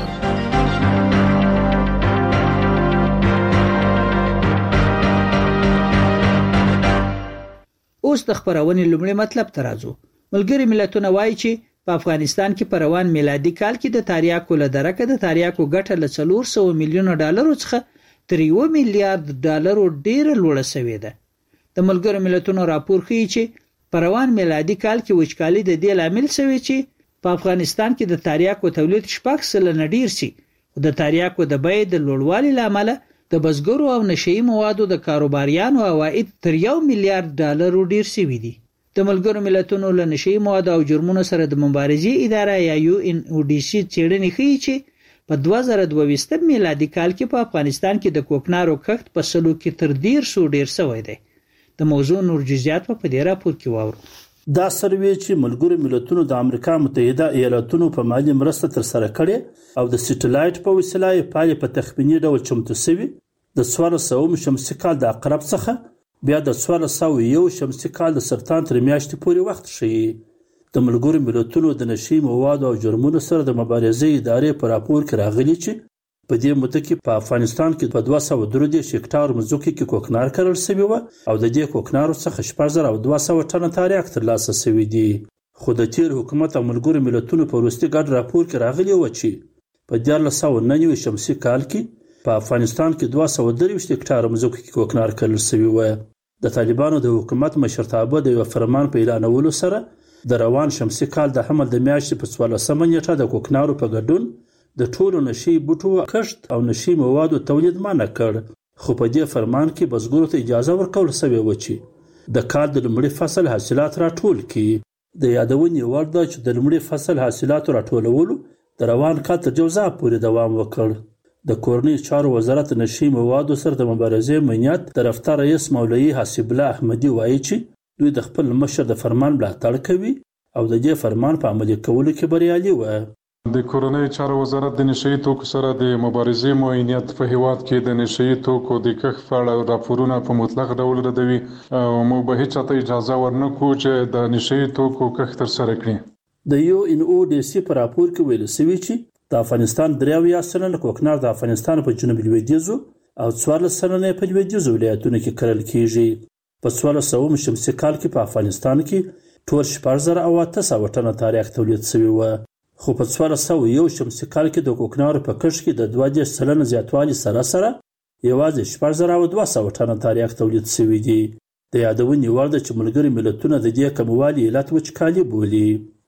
اوس د خبرونې لومړی مطلب ته راځو. ملګري ملتونه وایي چې په افغانستان کې په روان میلادي کال کې د تریاکو له درکه د تریاکو ګټه له څلور سوه میلیونه ډالرو څخه تر یو میلیارډ ډالرو ډیره لوړه شوې ده. د ملګرو ملتونو راپور ښیي چې په روان میلادي کال کې وچکالي د دې لامل شوی چې په افغانستان کې د تریاکو تولید شپږ سلنه ډیر شي. د تریاکو د بیې د لوړوالي لامل د بزګرو او نشئی موادو د کاروباریانو عواید تر یو میلیارډ ډالرو ډیر شوي دي. د ملګرو ملتونو له نشئی موادو او جرمونو سره د مبارزې اداره یا یو ان او ډي سي څېړنې ښیي چې په دوه زره دوه ویشتم میلادي کال کې په افغانستان کې د کوکنارو کښت په سلو کې تر ډیر سو ډیر شوی دی. د موضوع نور جزئیات په دې راپور کې واورو. دا سروې چې ملګرو ملتونو د امریکا متحده ایالاتونو په مالي مرسته تر سره کړې او د سټلایټ په وسیله یې پایلې په تخمینی ډول چمتو شوي د څوارلس سوه شمسي کال د عقرب څخه بیا د څوارلس سوه یو شمسي کال د سرطان تر میاشتې پورې وخت ښیي. د ملګرو ملتونو د نشئی موادو او جرمونو سره د مبارزې ادارې په راپور کې راغلي چې په دې مدته کې په افغانستان کې په دوه سوه درې دېرش هکټار مځکو کې کوکنار کرل شوي وو او د دې کوکنارو څخه شپږ زره او دوه سوه ټنه تریاک ترلاسه شوي دي. خو د تیر حکومت او ملګرو ملتونو په وروستي ګډ راپور کې راغلي وو چې په دیارلس سوه نهه نوي شمسي کال کې په افغانستان کې دوه سوه درویشت هکټار مځکو کې کوکنار کرل شوي وو. د طالبانو د حکومت مشرتابه د یو فرمان په اعلانولو سره د روان شمسي کال د حمل د میاشتې په څوارلسمه نیټه د کوکنارو په ګډون د ټولو نشئی بوټو کښت او نشئی موادو تولید منع کړ. خو په دې فرمان کې بزګرو ته اجازه ورکول شوې وه چې د کال د لومړي فصل حاصلات راټول کړي. د یادونې وړ ده چې د لومړي فصل حاصلاتو راټولولو د روان کال تر جوزا پورې دوام وکړ. د کورنۍ چارو وزارت نشئی موادو سره د مبارزې امنیت طرفدار رئیس مولوي حسیب الله احمدي وایي چې دوی د خپل مشر د فرمان ملاتړ کوي او د دې فرمان په عملي کولو کې بریالي وو. د کورنۍ چارو وزارت د نشئی توکو سره د مبارزې موینیت په هیواد کې د نشئی توکو د کښت په اړه راپورونه په مطلق ډول ردوي او موږ به هیڅ ته اجازه ورنکو چې د نشئی توکو کښت ترسره کړي. د یو ان او ډي سي په راپور کې ویل شوی چې د افغانستان درې اویا سلنه کوکنار د افغانستان په جنوب لویدیځو او څوارلس سلنه په لویدیځو ولایتونو کې کرل کیږي. په څوارلس سوه شمسي کال کې په افغانستان کې ټول شپږ زره او اته سوه ټنه تریاک تولید شوي وو. خو په څوارلس سوه یو شمسي کال کې د کوکنارو په کښت کې د دوه دېرش سلنه زیاتوالي سره سره یوازې شپږ زره او دوه سوه ټنه تریاک تولید شوي دي. د یادونې وړ ده چې ملګري ملتونه د دې کموالي علت وچکالي بولي.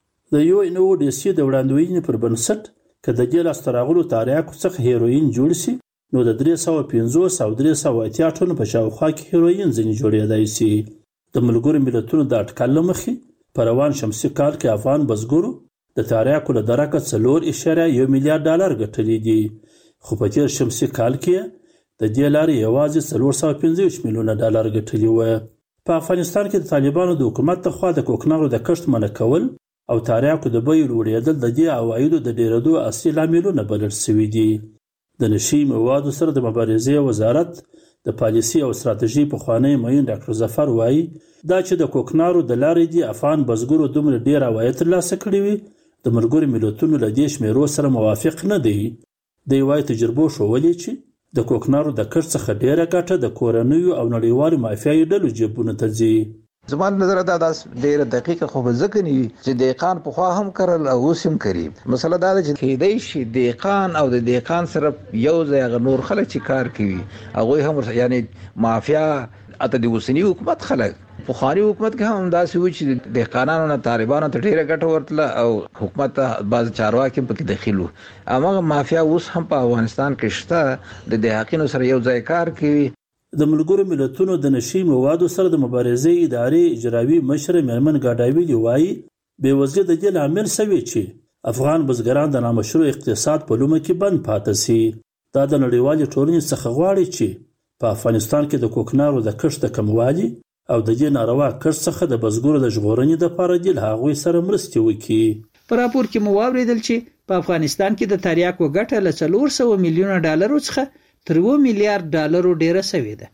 د یو ان او ډي سي د وړاندوینې پر بنسټ که د دې لاسته راغلو تریاکو څخه هیروین جوړ شي نو د درې سوه پنځوس او درې سوه اتیا ټنو په شاوخوا کې هیروین ځینې جوړېدای شي. د ملګرو ملتونو د اټکل له مخې په روان شمسي کال کې افغان بزګرو د تریاکو له درکه څلور اعشاریه یو میلیارډ ډالر ګټلي دي. خو په تیر شمسي کال کې د دې لارې یوازې څلور سوه پنځه ویشت میلیونه ډالر ګټلي وو. په افغانستان کې د طالبانو د حکومت لخوا د کوکنارو د کښت منع کول او تریاکو د بیو لوړېدل د دې عوایدو د ډېرېدو اصلي لاملونه بلل شوي دي. د نشئی موادو سره د مبارزې وزارت د پالیسي او ستراتیژي پخوانی معین ډاکټر ظفر وایي دا چې د کوکنارو د لارې دي افغان بزګرو دومره ډېر عواید ترلاسه کړي وي د ملګرو ملتونو له دې شمېرو سره موافق نه دی. د یوای تجربو ښوولې چې د کوکنارو د کښت څخه ډیره ګټه د کورنیو او نړیوالو مافیایي ډلو جیبونو ته ځي. زما نظر دا داس ډیره دقیقه خو ځکه نه چې دهقان په خوا هم کرل او اوس هم کوي. مسله دا ده چې کېدای شي دهقان او د دهقان سره یو ځای نور خلک چې کار کوي هغه هم یعنی مافیا اته د اوسنی حکومت خلک په خاري حکومت کې هم داسې و چې دهقانانو نه طالبانو ته ډیره ګټه ورتله او حکومت ته بعض چارواکي پکې دخیلو. هغه مافیا اوس هم په افغانستان کې شته د دهقانو سره یو ځای کار کوي. د ملګرو ملتونو د نشي موادو سره د مبارزې ادارې اجرایي مشر میرمن ګاډاوي وایي بېوزلي د دې لامل شوی چې افغان بزګران د نامشروع اقتصاد په لومه کې بند پاتې سي. دا د نړیوالې ټولنې څخه غواړي چې په افغانستان کې د کوکنارو د کښت د کموالي او د دې ناروا کښت څخه د بزګرو د ژغورنې دپاره د هغوی سره مرستې وکړي. په راپور کې مو واورېدل چې په افغانستان کې د تریاکو ګټه له څلور سوه میلیونه ډالرو څخه تر اووه میلیارډ ډالرو ډیره شوې ده.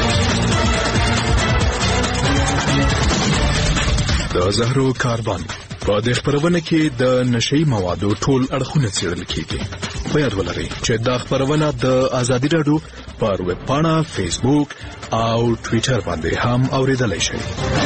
د زهرو کاروان په دې خبرونه کې د نشئی موادو ټول اړخونه څېړل کیږي. په یاد ولرئ چې دا خبرونه د ازادي راډیو پر ویب پاڼه، فیسبوک او ټویټر باندې هم اوریدلای شئ.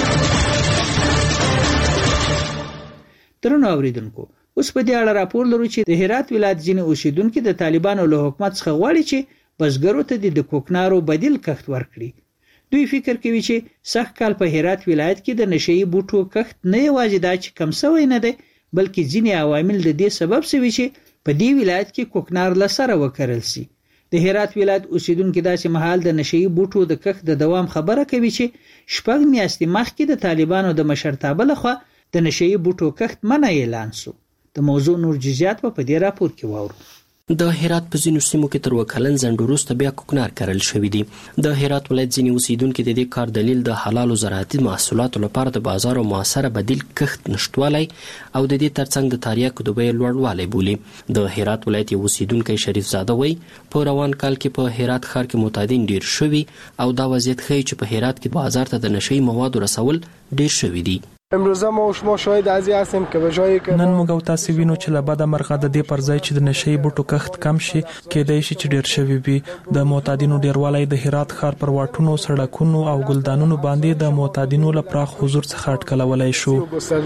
درنو اوریدونکو، اوس په دې اړه راپور لرو چې د هرات ولایت ځینې اوسیدونکو د طالبانو له حکومت څخه غواړي چې بزګرو ته د کوکنارو بدیل کښت ورکړي. دوی فکر کوي چې سږ کال په هرات ولایت کې د نشئی بوټو کښت نه یوازې دا چې کم شوی نه دی بلکې ځینې عوامل د دې سبب شوي چې په دې ولایت کې کوکنار له سره وکرل سي. د هرات ولایت اوسیدونکو داسې مهال د نشئی بوټو د کښت د دوام خبره کوي چې شپږ میاشتې مخکې د طالبانو د مشرتابه لخوا د نشئی بوټو کښت منع اعلان سو. د موضوع نور جزئیات په دې راپور کې واورو. د هرات په ځینو سیمو کې تر وکلن ځنډ وروسته بیا کوکنار کرل شوي دي. د هرات ولایت ځینې اوسیدونکي د دې کار دلیل د حلالو زراعتي محصولاتو لپاره د بازار او موثره بدیل کښت نشتوالی او د دې ترڅنګ د تریاکو د بیې لوړوالی بولي. د هرات ولایت یو اوسیدونکی شریف زاده وایي په روان کال کې په هرات ښار کې معتادین ډیر شوي او دا وضعیت ښیي چې په هرات کې بازار ته د نشئی موادو رسول ډیر شوي دي. امروزه ما و شما شاهد از این هستیم که به جایی که نن موږ او تاسو وینو چې له بده مرغه د دې پر ځای چې د نشئی بوټو کښت کم شي کېدای شي چې ډیر شوي وي. د معتادینو ډیروالی د هرات ښار پر واټونو، سړکونو او ګلدانونو باندې د معتادینو له پراخ حضور څخه اټکلولی شو.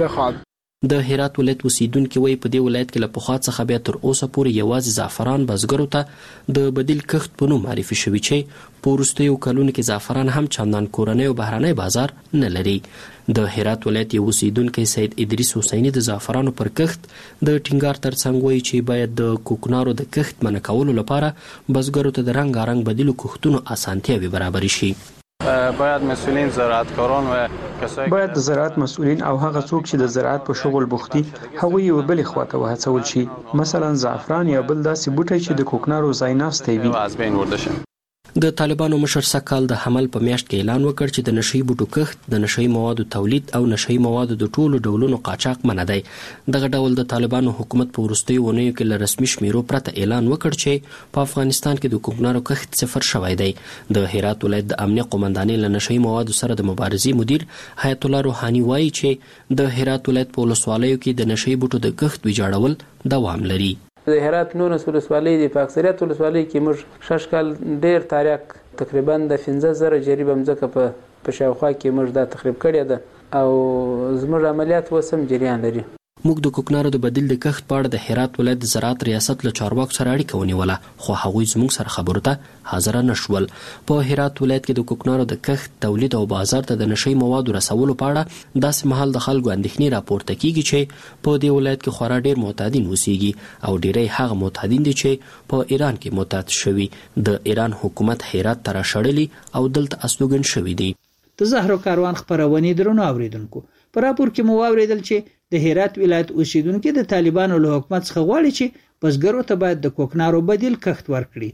د هرات ولایت اوسیدونکي وایي په دې ولایت کې له پخوا څخه بیا تر اوسه پورې یوازې زعفران بزګرو ته د بدیل کښت په نوم معرفي شوي چې په وروستیو کلونو کې زعفران هم چندان کورنی او بهرنی بازار نه لري. د هرات ولایت یو اوسیدونکی سید ادریس حسیني د زعفرانو پر کښت د ټینګار ترڅنګ وایي چې باید د کوکنارو د کښت منع کولو لپاره بزګرو ته د رنګارنګ بدیلو کښتونو اسانتیاوې برابرې شي. باید مسئولین زراعتکاران و کسایی باید د زراعت مسئولین او هغه څوک چې د زراعت په شغل بوختي هغوی یو بل خواته وهڅول شي. مثلا زعفران یا بل داسې بوټی چې د کوکنارو ځای ناستی وي. از بین برده شي. د طالبانو مشر سکهال د حمل په میاشت کې اعلان وکړ چې د نشئی بوټو کښت، د نشئی موادو تولید او نشئی موادو د ټولو ډولونو قاچاق منع دی. دغه ډول د طالبانو حکومت په وروستیو اونیو کې له رسمي شمیرو پرته اعلان وکړ چې په افغانستان کې د کوکنارو کښت صفر شوی دی. د هرات ولایت د امنیه قومندانۍ له نشئی موادو سره د مبارزې مدیر حیات الله روحاني وایي چې د هرات ولایت په ولسوالیو کې د نشئی بوټو د کښت ویجاړول دوام لري. د هرات نولس ولسوالۍ دي، په اکثریت ولسوالۍ کې موږ شش کال ډیر تریاک تقریبا د پنځه زره جریبه مځکه په په شاوخوا کې موږ دا تخریب کړې ده او زموږ عملیات اوس هم جریان لري. موږ د کوکنارو د بدیل د کښت په اړه د هرات ولایت د زراعت ریاست له چارواکو سره اړیکه ونیوله خو هغوی زموږ سره خبرو ته حاضره نه شول. په هرات ولایت کې د کوکنارو د کښت، تولید او بازار ته د نشئی موادو رسولو په اړه داسې مهال د خلکو اندېښنې راپورته کیږي چې په دې ولایت کې خورا ډیر معتادین اوسیږي او ډیری هغه معتادین دي چې په ایران کې معتاد شوي. د ایران حکومت هرات ته راشړلي او دلته استوګن شوي دي. د زهرو کاروان خبرونه درنو اوریدونکو، په راپور کې مو واورېدل چې د هرات ولایت اوسیدونکو د طالبانو له حکومت څخه غواړي چې بزګرو ته باید د کوکنارو بدیل کښت ورکړي.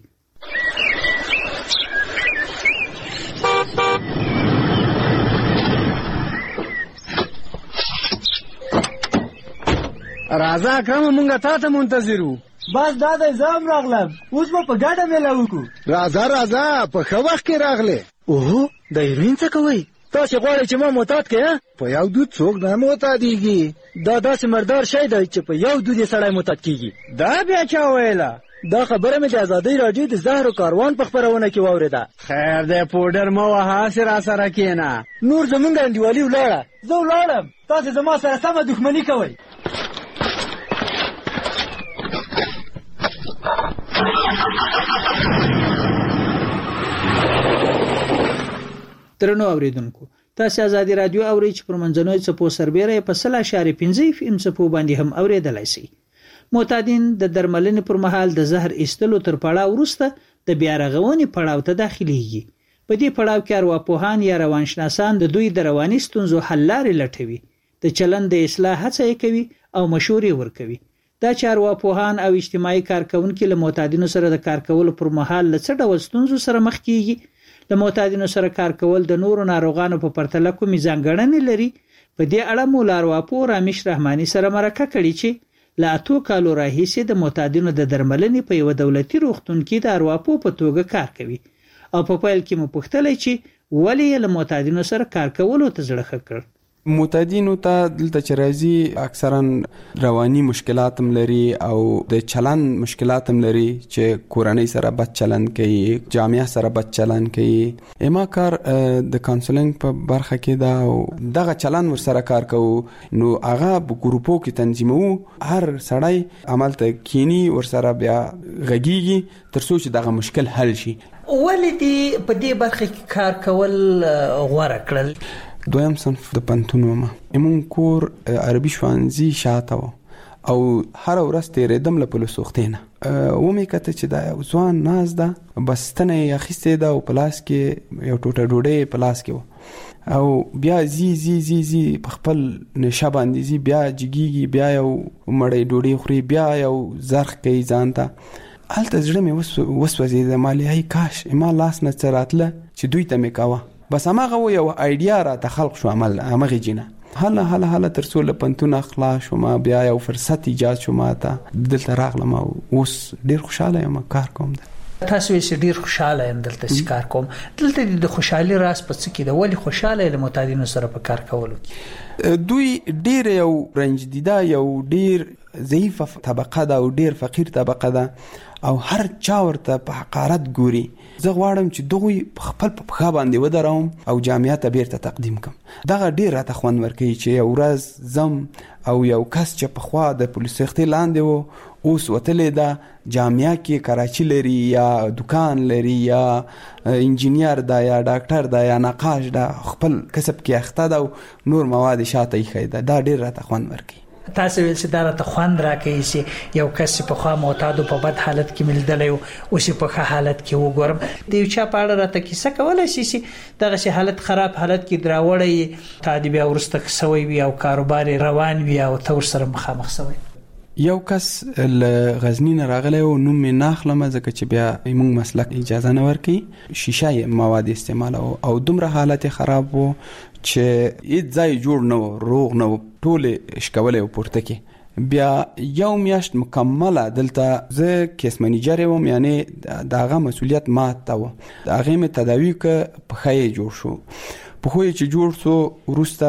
راځه اکرم مونږه تا ته منتظر وو. بس دا د زام راغلم، اوس به په ګډه میله وکړو. راځه راځه په ښه وخت کې راغلې. اوهو د هیروین څه کوئ؟ تاسې غواړئ چې ما معتاد کړې؟ په یو دود څوک نه معتادېږي. دا داسې مردار شی دی چې په یو دود یې سړی معتاد کېږي. دا بیا چا ویله؟ دا خبره مې د ازادۍ راډیو د زهرو کاروان په خپرونه کې واورېده. خیر دی پوډر مه وهه، هسې راسره کښېنه. نور زمونږ انډیوالي ولاړه. زه ولاړم، تاسې زما سره سمه دښمني کوئ. درنو اوریدونکو، تاسو ازادي رادیو اورئ چې پر منځنوي څپو سربېره په سل اشاریه پنځه اف ام څپو باندې هم اوریدلای شئ. معتادین د درملنې پر مهال د زهر ایستلو تر پړاو وروسته د بیا رغونې پړاو ته داخليږي. په دې پړاو کې ارواپوهان یا روانشناسان د دوی د رواني ستونزو حل لارې لټوي، د چلند د اصلاح هڅه کوي او مشورې ورکوي. دا چې ارواپوهان او اجتماعي کارکونکي له معتادینو سره د کار کولو پر مهال له څه ډول ستونزو سره مخ کیږي، د معتادینو سره کار کول د نورو ناروغانو په پرتله کومې ځانګړنې لري. په دې اړه مو له ارواپوه رامیش رحماني سره مرکه کړې چې له اتو کالو راهیسې د معتادینو د درملنې په یو دولتي روغتون کې د ارواپوه په توګه کار کوي، او په پیل کې مو پوښتلې چې ولې له معتادینو سره کار کولو ته زړه ښه کړ. معتادینو ته دلته چې راځي اکثرا رواني مشکلات هم لري او د چلند مشکلات هم لري چې کورنۍ سره بد چلند کوي، جامعه سره بد چلند کوي. اما کار د کانسلینګ په برخه کې دا او دغه چلند ور سره کار کوو، نو هغه په ګروپو کې تنظیمو، هر سړی عمل ته کینی ور سره بیا غږیږي تر څو چې دغه مشکل حل شي. ولې دې په دې برخه کې کار کول غوړه کړل؟ دویم صنف د پنتون ومه امون کور عربي ښوونځي شاته و او هر ورځ تیرېدم له پولیسو وختینه ومې کته چې دا یو ځوان ناز ده، بس تنه یې اخیستې ده او په لاس کې یو ټوټه ډوډۍ په لاس کې و او بیا زی زی زی زی په خپل نشه باندې زی بیا جګیږي، بیا یو مړی ډوډۍ خوري، بیا یو زرخ کوي ځان ته. هلته زړه مې وسوځېده، مالې ای کاش ما لاس نه څه راتله چې دوی ته مې کوه. بس هماغه و یو ایډیا را ته خلق شو عمل همغه جینه هله هله هله تر څو له پنتون اخلاص شوم، بیا یو فرصت ایجاد شو ماته دلته راغلم او اوس ډیر خوشاله یم کار کوم. تاسو یې ډیر خوشاله یم دلته کار کوم. دلته د خوشحالي راز په څه کې ده؟ ولی خوشاله له معتادینو سره په کار کولو کې؟ دوی ډیر یو رنج دیده، یو ډیر ضعیفه طبقه ده او ډیر فقیر طبقه ده او هر چا ورته په حقارت ګوري. زه غواړم چې دغوی خپل په پښه باندې ودرم او جامعه ته بیرته تقدیم کم. دغه ډیر راته خوند ورکوي چې یو ورځ زم او یو کس چې په خوا د پولیس اختې لاندې و اوس وتلی ده جامعه کې کراچي لري یا دکان لري یا انجینیر ده یا ډاکټر ده یا نقاش ده، خپل کسب کې اخته ده او نور مواد شاته یې ده. دا ډیر راته خوند ورکوي. تاسو ویل چې دا راته خوند راکوي چې یو کس په خوا معتاد په بد حالت کې ملدلی او اوس په ښه حالت کې وګورم. د یو چا په اړه راته کیسه کولی شي چې دغه حالت خراب حالت کې دراوړی تا دې بیا وروسته سوی وي او کاروبار روان وي او ته ورسره مخامخ سوی؟ یو کس له غزنی نه راغلی و، نوم مې نه اخلم ځکه چې بیا موږ مسلک اجازه نه ورکوي، شیشه مواد استعمال او دومره حالت خراب و چې هیڅ ځای جوړ نه و، روغ نه و، ټولې شکولې و پورته کې. بیا یو میاشت مکمله دلته زه کیس منیجر وم، یعنی د هغه مسؤلیت ماته و. د هغې مې تداوي که پښه یې جوړ شو، پښه یې چې جوړ شو وروسته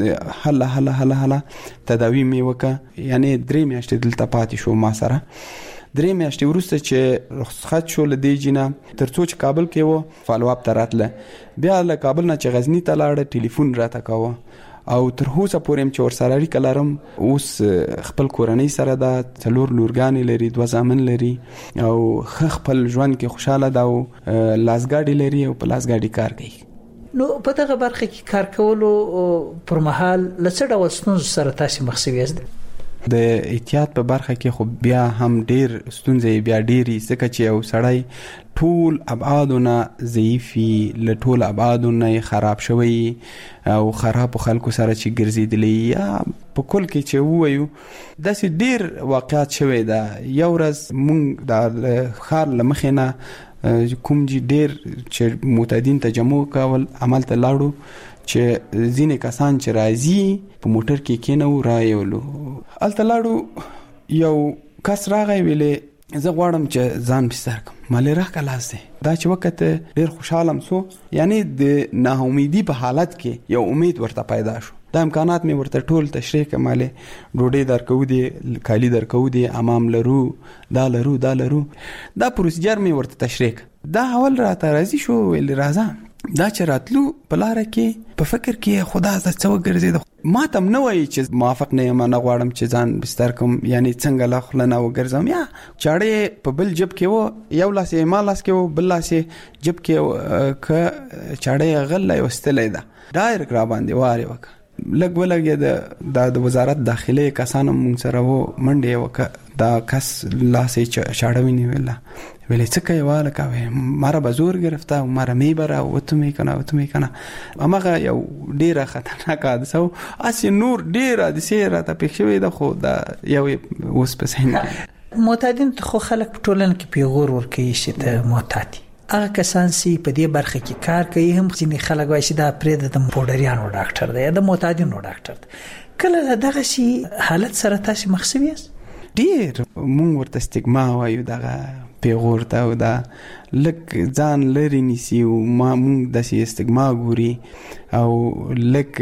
هله هله هله هله تداوي مې وکړه، یعنی درې میاشتې دلته پاتې شو ما سره. درې میاشتې وروسته چې رخصت شو له دې جینه تر څو چې کابل کې و فالو اپ ته راتله، بیا له کابل نه چې غزني ته لاړه ټلیفون راته کوه او تر اوسه پورې هم چې ورسره اړیکه لرم. اوس خپل کورنۍ سره ده، څلور لورګانې لري، دوه زامن لري او ښه خپل ژوند کې خوشحاله ده او لاسګاډي لري او په لاسګاډي کار کوي. نو په دغه برخه کې کار کولو پر مهال له څه ډول ستونزو سره تاسو مخ شوي یاست؟ د احتیاط په برخه کې خو بیا هم ډیر ستونزې بیا ډیری، ځکه چې یو سړی ټول ابعادونه ضعیفي، له ټول ابعادونه خراب شوی او خراب خلکو سره چې ګرځېدلی یا په کل کې چې ووایو داسې ډیر واقعات شوی ده. یو ورځ مونږ د ښار له مخې نه کوم چې ډیر چې معتادین ته جمع کول عمل ته لاړو چې ځینې کسان چې راځي په موټر کې کېنو رایولو. هلته لاړو یو کس راغی ویلې زه غواړم چې ځان بستر کړم، مالې راکړه لاس دی. دا چې وکته ډېر خوشحالم سو، یعنی د ناامیدي په حالت کې یو امید ورته پیدا شو دا امکانات مې ورته ټول تشریح کماله ډوډۍ درکو دي کالی درکو دي امام لرو دا لرو دا لرو دا پروسیجر مې ورته تشریح دا اول راته راځي شو ول راځه دا چې راتلو په لار کې په فکر کې خدا ز څو ګرځي ما تم نه وای چې موافق نه یم نه غواړم چې ځان بستر کوم یعنی څنګه لا خلنه وګرځم یا چاړې په بل جب کې وو یو لاس یې ما لاس کې وو بل لاس یې جب کې ک چاړې غل وستلې ده ډایرک را باندې واره وک لګ ولګ د د وزارت داخله کسانو مونږ سره وو منډه وک دا کس لاسې چاړوي نه ویلا ویلې څه کوي والا کوي ماره بزور گرفته او ماره می بره وته می کنه وته می کنه امغه یو ډیره خطرناک حادثه اس نور ډیره د سیره ته پېښوي د خو دا یو اوس پسې معتادین خو خلک ټولن کې پیغور ورکوي چې ته معتادي هغه کسان چې په دې برخه کې کار کوي هم ځینې خلک وایي چې دا پرې د پوډریانو ډاکټر دی د معتادینو ډاکټر کله دغه شي حالت سره تاسو مخ شوي ډیر مونږ ورته استګما وایو دغه پیغور ته او دا لک ځان لري نیسی او ما مونږ د سي استګما ګوري او لک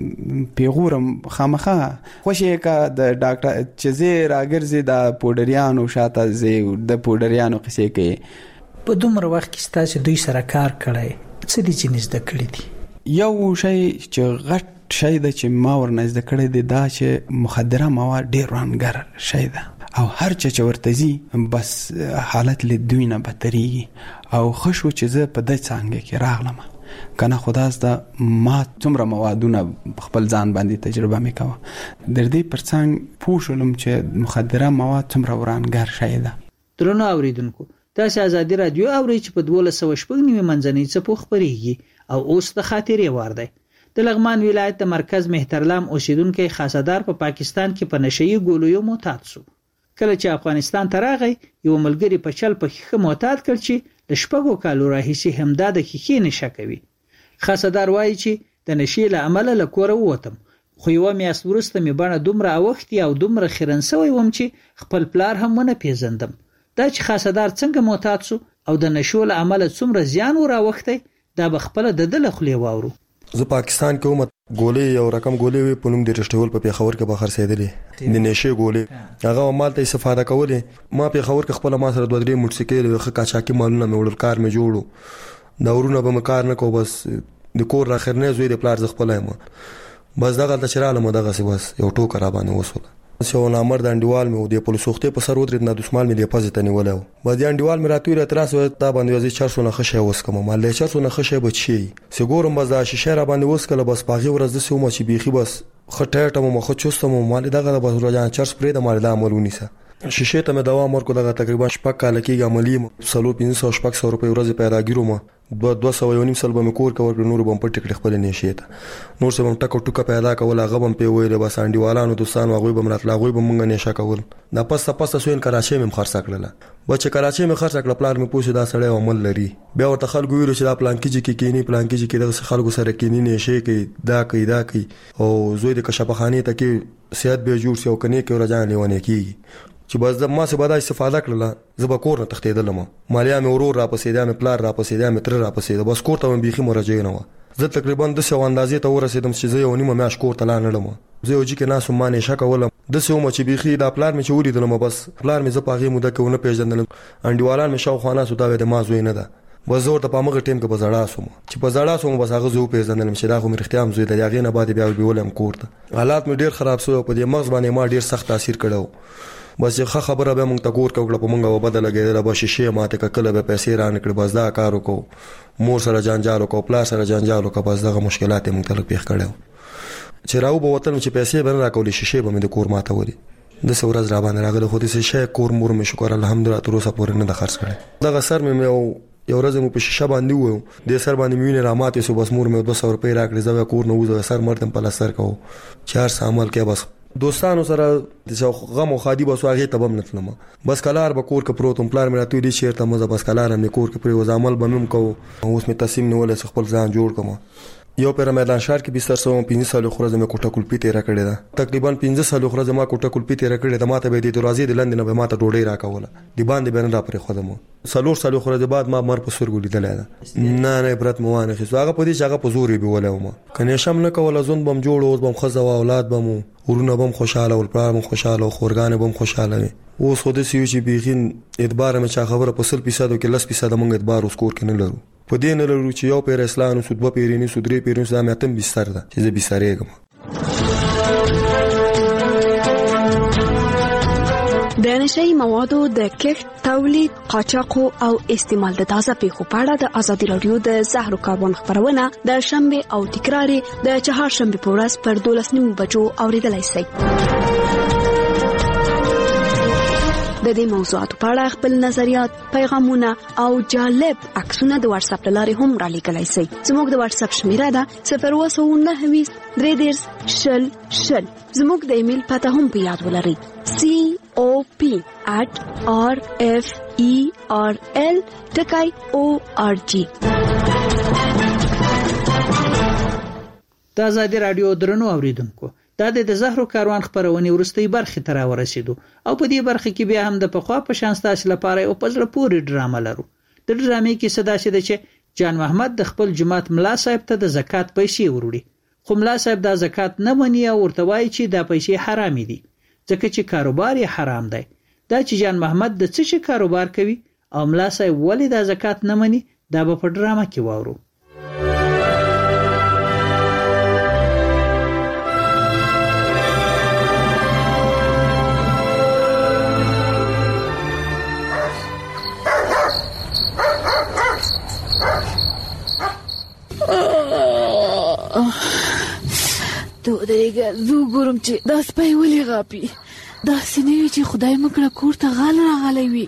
پیغور خامخه خوشی کا د ډاکټر چې زه راګرځي د پوډریانو شاته زه د پوډریانو قصې کې په دومره وخت کې تاسو دوی سره کار کړی څه دي چې نزد کړی دي یو شی چې غټ شی د چې ما ورنځ د کړی دی دا چې مخدره مواد ډیر رانګر شی ده او هر چا چې ورته زی بس حالت له دوی نه بدتريږي او خوشو چې زه په دې څنګه کې راغلم کنه خداس دا ما څومره موادونه خپل ځان باندې تجربه میکاوه در دې پرڅنګ پوښولم چې مخدره مواد څومره ورانګر شي ده درنو اوریدونکو تاسو ازادي رادیو اورئ چې په دوله سو شپږ نیمه منځنۍ څپو خبريږي او اوس د خاطرې وار دی د لغمان ولایت د مرکز مهترلام اوسیدونکو خاصدار په پاکستان کې په نشئی ګولویو معتاد شو کله چې افغانستان ته راغی یو ملګری په چل په خخه معتاد کړ چې د شپږو کالو راهیسې همدا د خخې نشه کوي خاصدار وایي چې د نشې له عمله له کوره ووتم خو یو میاشت وروسته مې باندې دومره اوختي او دومره خیرنسوي وم چې خپل پلار هم ونه پیژندم دا چې خاصدار څنګه معتاد شو او د نشو له عمله څومره زیان وراوخته دا بخپله د دل خلی واورو زه پاکستان کې ومت ګولې یو رقم ګولې وي په نوم د رښتول په پیښور کې بخر سیدلې د نشه ګولې هغه مال ته استفاده کولې ما پیښور کې خپل ما سره دوه درې موټرسایکل وخه کاچاکي مالونه مې وړل کار مې جوړو دا ورونه به مکار نه کو بس د کور را خیر نه زوی د پلار ز خپل ما بس دغه د چراله مو دغه سی بس یو ټوکر را باندې وسول سو نامر د انډیوال مې د پولیسو وخت په سر ودرید نه دسمال مې د پازته نیولو با د انډیوال مې راتوی را تراس و تا باندې وځي چارسو نه خشه وس کوم مال له چارسو نه خشه بچي سګورم بس د شیشه را باندې وس کله بس پاغي ورځ د سوم چې بيخي بس خټه ټمو مخ چوستم مال دغه بس روزان چارس پرې د مال د عملونی سه شیشه ته مې دوام ورکو دغه تقریبا شپږ کال کې عملی سلو پنځه سوه شپږ سوه روپۍ ورځ پیدا ګیرو ما دو دوه سوه یو نیم سل به مې کور کور نور بم پټ کړ خپل نشي ته نور سم ټکو ټکو پیدا کول هغه بم په ویل بس انډیوالانو دوستانو هغه بم راتلا هغه بم مونږ نشه کول دا پس پس سوین کراچي مې خرڅ کړل بچ کراچي مې خرڅ کړل پلان مې پوښتنه دا سړی عمل لري بیا ورته خلکو ویل چې دا پلان کې چې کینی پلان کې چې دغه خلکو سره کینی نشي کې دا کوي دا کوي او زوی د کشپخانه ته کې سیادت به جوړ سي او کني کې ورجان لیونه کیږي چې بس د ما څخه بعد استفاده کړله زه به کور نه تختیدلم مالیا مې ورور را پسې دا مې پلار را پسې دا مې تر را پسې بس کور ته مې بيخي مراجعه نه و زه تقریبا د سو اندازې ته ورسېدم چې زه یو نیمه میاش کور ته لاندم زه یو چې نه سم مانه شک ولم د سو مچ بيخي دا پلار مې چوری دلم بس پلار مې زه پاغي موده کې ونه پیژندل انډیوالان مې شاو خانه سودا د ما زوی نه ده وزور ته پامغه ټیم کې بزړا سوم چې بزړا سوم بس هغه زو پیژندل چې دا خو مې اختیام زوی د یاغې نه بعد بیا بیولم کور ته حالات مې ډیر خراب شو په دې مغز باندې ما ډیر سخت تاثیر کړو بس یو خبره به مونږ ته کور کوله په مونږه وبدل لګیدل به شیشه ماته کله به پیسې رانه کړ بس دا کارو کو مور سره جنجال کو پلا سره جنجال کو بس دغه مشکلات مونږ ته پیښ کړو چې راو به وطن چې پیسې بن راکولې شیشه به مې د کور ماته وري د سورز را باندې راغله خو دې شیشه کور مور مې شکر الحمدلله تر اوسه پورې نه د خرڅ کړي دغه سر مې یو یو ورځ مو په شیشه باندې وو د سر باندې مې نه راماتې سو بس مور مې دوه سوه روپۍ راکړې زو کور نه وځه سر مرتم په لسر کو چار سامل کې بس دوستانو سره د غم او خادي بس واغې تبم نتلم بس کلار به کور کې پروتم پلان مې راتوي دي شیرته مزه بس کلار مې کور کې پر وزامل بمم کو اوس مې تسلیم نه ول خپل ځان جوړ کوم یو پر میدان شهر کې بستر سو پنځه سال خو ورځ مې کوټه کول پیته را کړې ده تقریبا پنځه سال خو ورځ ما کوټه کول پیته را کړې ده ماته به د دروازې د لندن به ماته ډوډۍ را کوله دی باندې به نه را پرې خدمو څلور سالو خو د بعد ما مر په سرګو لیدل نه نه عبرت مو وانه خو هغه په دې ځای په زوري به ولوم کنه شم نه کول ځون بم جوړ او بم خزه او اولاد بم ورونه بم خوشاله او پلار بم خوشاله او خورګان بم خوشاله وي اوس خو د سیو چې بيخین اعتبار مې چا خبره په سل فیصد او کې لس فیصد مونږ اعتبار اوس کور کنه لرو په دې نه لرو چې یو پیر اسلام او سود په پیرینی سودري پیرینی زما تم بستر ده چې زه بسترېګم د نشئی موادو د کښت، تولید، قاچاق او استعمال د تازه پیښو په اړه د ازادي رادیو د زهرو کاربن خبرونه د شنبه او تکرار د چهارشنبه په ورځ پر دولس نیمو بجو اوریدلای شئ. د دې موضوعاتو په اړه خپل نظریات، پیغامونه او جالب عکسونه د واتس اپ لارې هم را لیږلای شئ. زموږ د واتس اپ شمیره ده صفر اووه سوه نهه ویشت درې دېرش شل شل. زموږ د ایمیل پته هم په یاد ولرئ c o p at r f e r l ټکی o r g. د ازادي رادیو درنو اوریدونکو، دا د زهرو کاروان خبرونه ورستۍ برخه تر ورسېدو او په دې برخه کې بیا هم د پخوا په شان ستاسو لپاره او پزړه پورې ډرامه لرو. د ډرامې کې صدا شته چې جان محمد د خپل جماعت ملا صاحب ته د زکات پیسې وروړي، خو ملا صاحب دا زکات نه مني او ورته وایي چې دا پیسې حرام دي ځکه چې کاروبار یې حرام دی. دا چې جان محمد د څه شي کاروبار کوي او ملا صاحب ولې دا زکات نه مني، دا به په ډرامه کې واورو. تو درېږه زه ګورم چې دا سپی ولې غاپي. داسې نه وي چې خدای مکړه کور ته غال راغلی وي.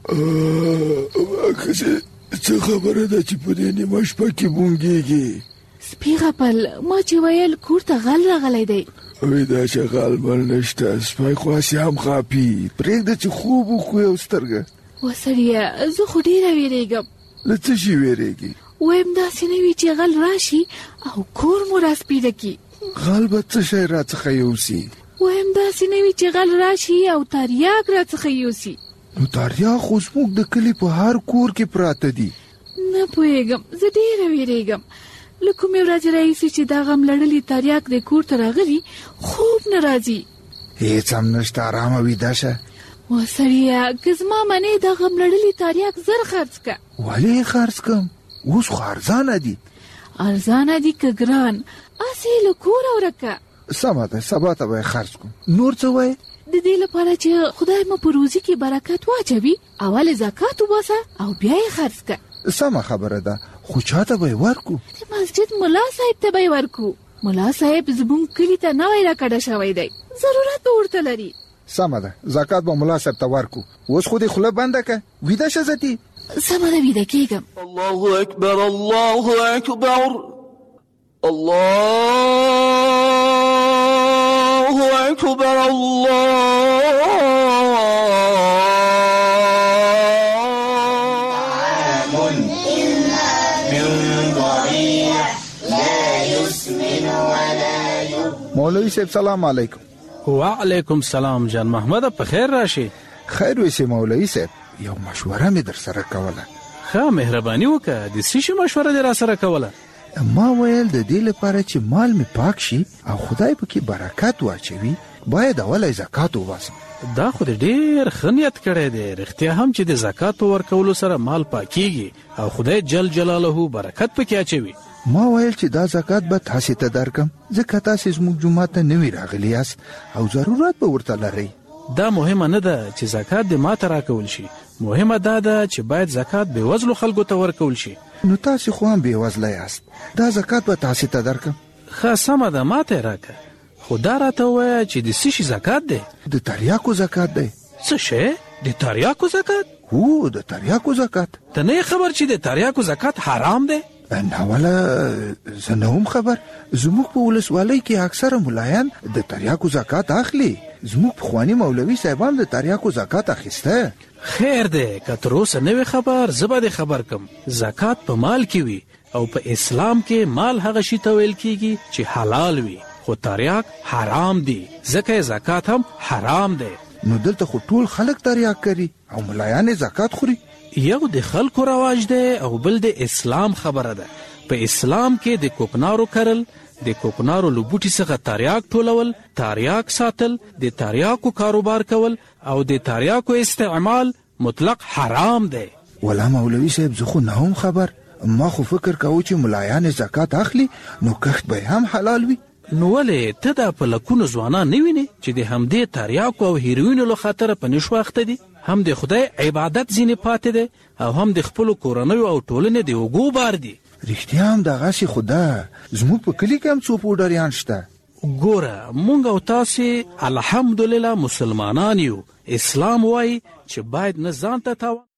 څه خبره ده چې په دې نیمه شپه کې بونګېږي؟ سپي غپل، ما چې ویل کور ته غال راغلی دی. وی دا چې غال مل نشته، سپی خو هسې هم غاپي. پرېږده چې خوب وکړو یو سترګه. وسړیه زه خو ډېره وېرېږم. له څه شي وېرېږي؟ وایم داسې نه وي چې غل راشي او کور مو راسپیده کړي. غل به څه شی راڅخه یوسي؟ وایم داسې نه وي چې غل راشي او تریاک راڅخه یوسي. نو تریاک خو زموږ د کلي په هر کور کې پراته دي. نه پوهېږم، زه ډېره وېرېږم. له کومې ورځې راهیسې چې دا غم لړلي تریاک د کور ته راغلي خوب نه راځي. هېڅ هم نشته، ارامه ویده شه. وسړیه که زما منې دا غم لړلي تریاک زر خرڅ که. ولې یې خرڅ کړم؟ اوس خو ارزانه دي. ارزانه دي که ګران؟ اسې له کوره ورکه. سمه ده، سبا ته به یې خرڅ کړم. نور څه وایې؟ د دې لپاره چې خدای مو په روزي کې برکت واچوي، اول زکات وباسه او بیا یې خرڅ که. سمه خبره ده، خو چاته به یې ورکو؟ د مسجد ملا صاحب ته به یې ورکو. ملا صاحب زموږ کلي ته نوی راکډه شوی دی، ضرورت به ورته لري. سمه ده، زکات به ملا صاحب ته ورکو. اوس خو دې خوله بنده که، ویده شه زتي. سمه ده، ویده کېږم. الله اکبر، الله اکبر، الله اکبر، مولوی صاحب سلام علیکم. وعلیکم سلام. جان محمد په خیر راشي. خیر وسی مولوی صاحب، یو مشوره مې در سره کوله. ښه مهرباني وکړه. د څه شي مشوره دې را سره کوله؟ ما ویل د دې لپاره چې مال می پاک شي او خدای پکې برکت واچوي، باید اول زکات وباسم. دا خو ډېر ښه نیت کړی دی. رښتیا هم چې د زکات په ورکولو سره مال پاکیږي او خدای جل جلاله برکت پکې اچوي. ما ویل چې دا زکات به تاسو ته درکم ځکه تاسو زموږ جمعه ته نوی راغلی یاست او ضرورت به ورته لرئ. دا مهمه نه ده چې زکات دې ماته راکول شي، مهمه دا ده چې باید زکات بې وزلو خلکو ته ورکول شي. نو تاسو خو هم بې وزله یاست، دا زکات به تاسو ته درکم. ښه سمه ده، ماته یې راکړه. خو دا راته ووایه چې د څه شي زکات دی؟ د تریاکو زکات دی. څه شی؟ د تریاکو زکات؟ هو د تریاکو زکات. ته نه یې خبر چې د تریاکو زکات حرام دی؟ نه ولا زه نه هم خبر. زموږ په ولسوالۍ کې اکثره ملایان د تریاکو زکات اخلي. زموږ پخواني مولوي صاحبان د تریاکو زکات اخیسته. خیر دی، که تر اوسه نه وي خبر زه به دې خبر کم. زکات په مال کې وي او په اسلام کې مال هغه شي ته ویل کېږي چې حلال وي، خو تریاک حرام دی ځکه زکات هم حرام دی. نو دلته خو ټول خلک تریاک کوي او ملایان زکات خوري. یو د خلکو رواج دی او بل د اسلام خبره ده. په اسلام کې د کوکنارو کرل، د کوکنارو له بوټي څخه تریاک ټولول، تریاک ساتل، د تریاکو کاروبار کول او د تریاکو استعمال مطلق حرام دی. ولا مولوي صاحب زه خو نه هم خبر، ما خو فکر کاوه چې ملایان زکات اخلي نو کښت به هم حلال وي. نو ولې ته دا په لکونو ځوانان نه وینې چې د همدې تریاکو او هیروینو له خاطره په نشو اخته دي؟ هم د خدای عبادت ځینې پاتې دی او هم د خپلو کورنیو او ټولنې د اوږو بار دي. رښتیا هم دغسې خو ده. زموږ په کلي کې هم څو پوډریان شته. ګوره مونږ او تاسې الحمدلله مسلمانان یو. اسلام وایي چې باید نه ځان ته تاوان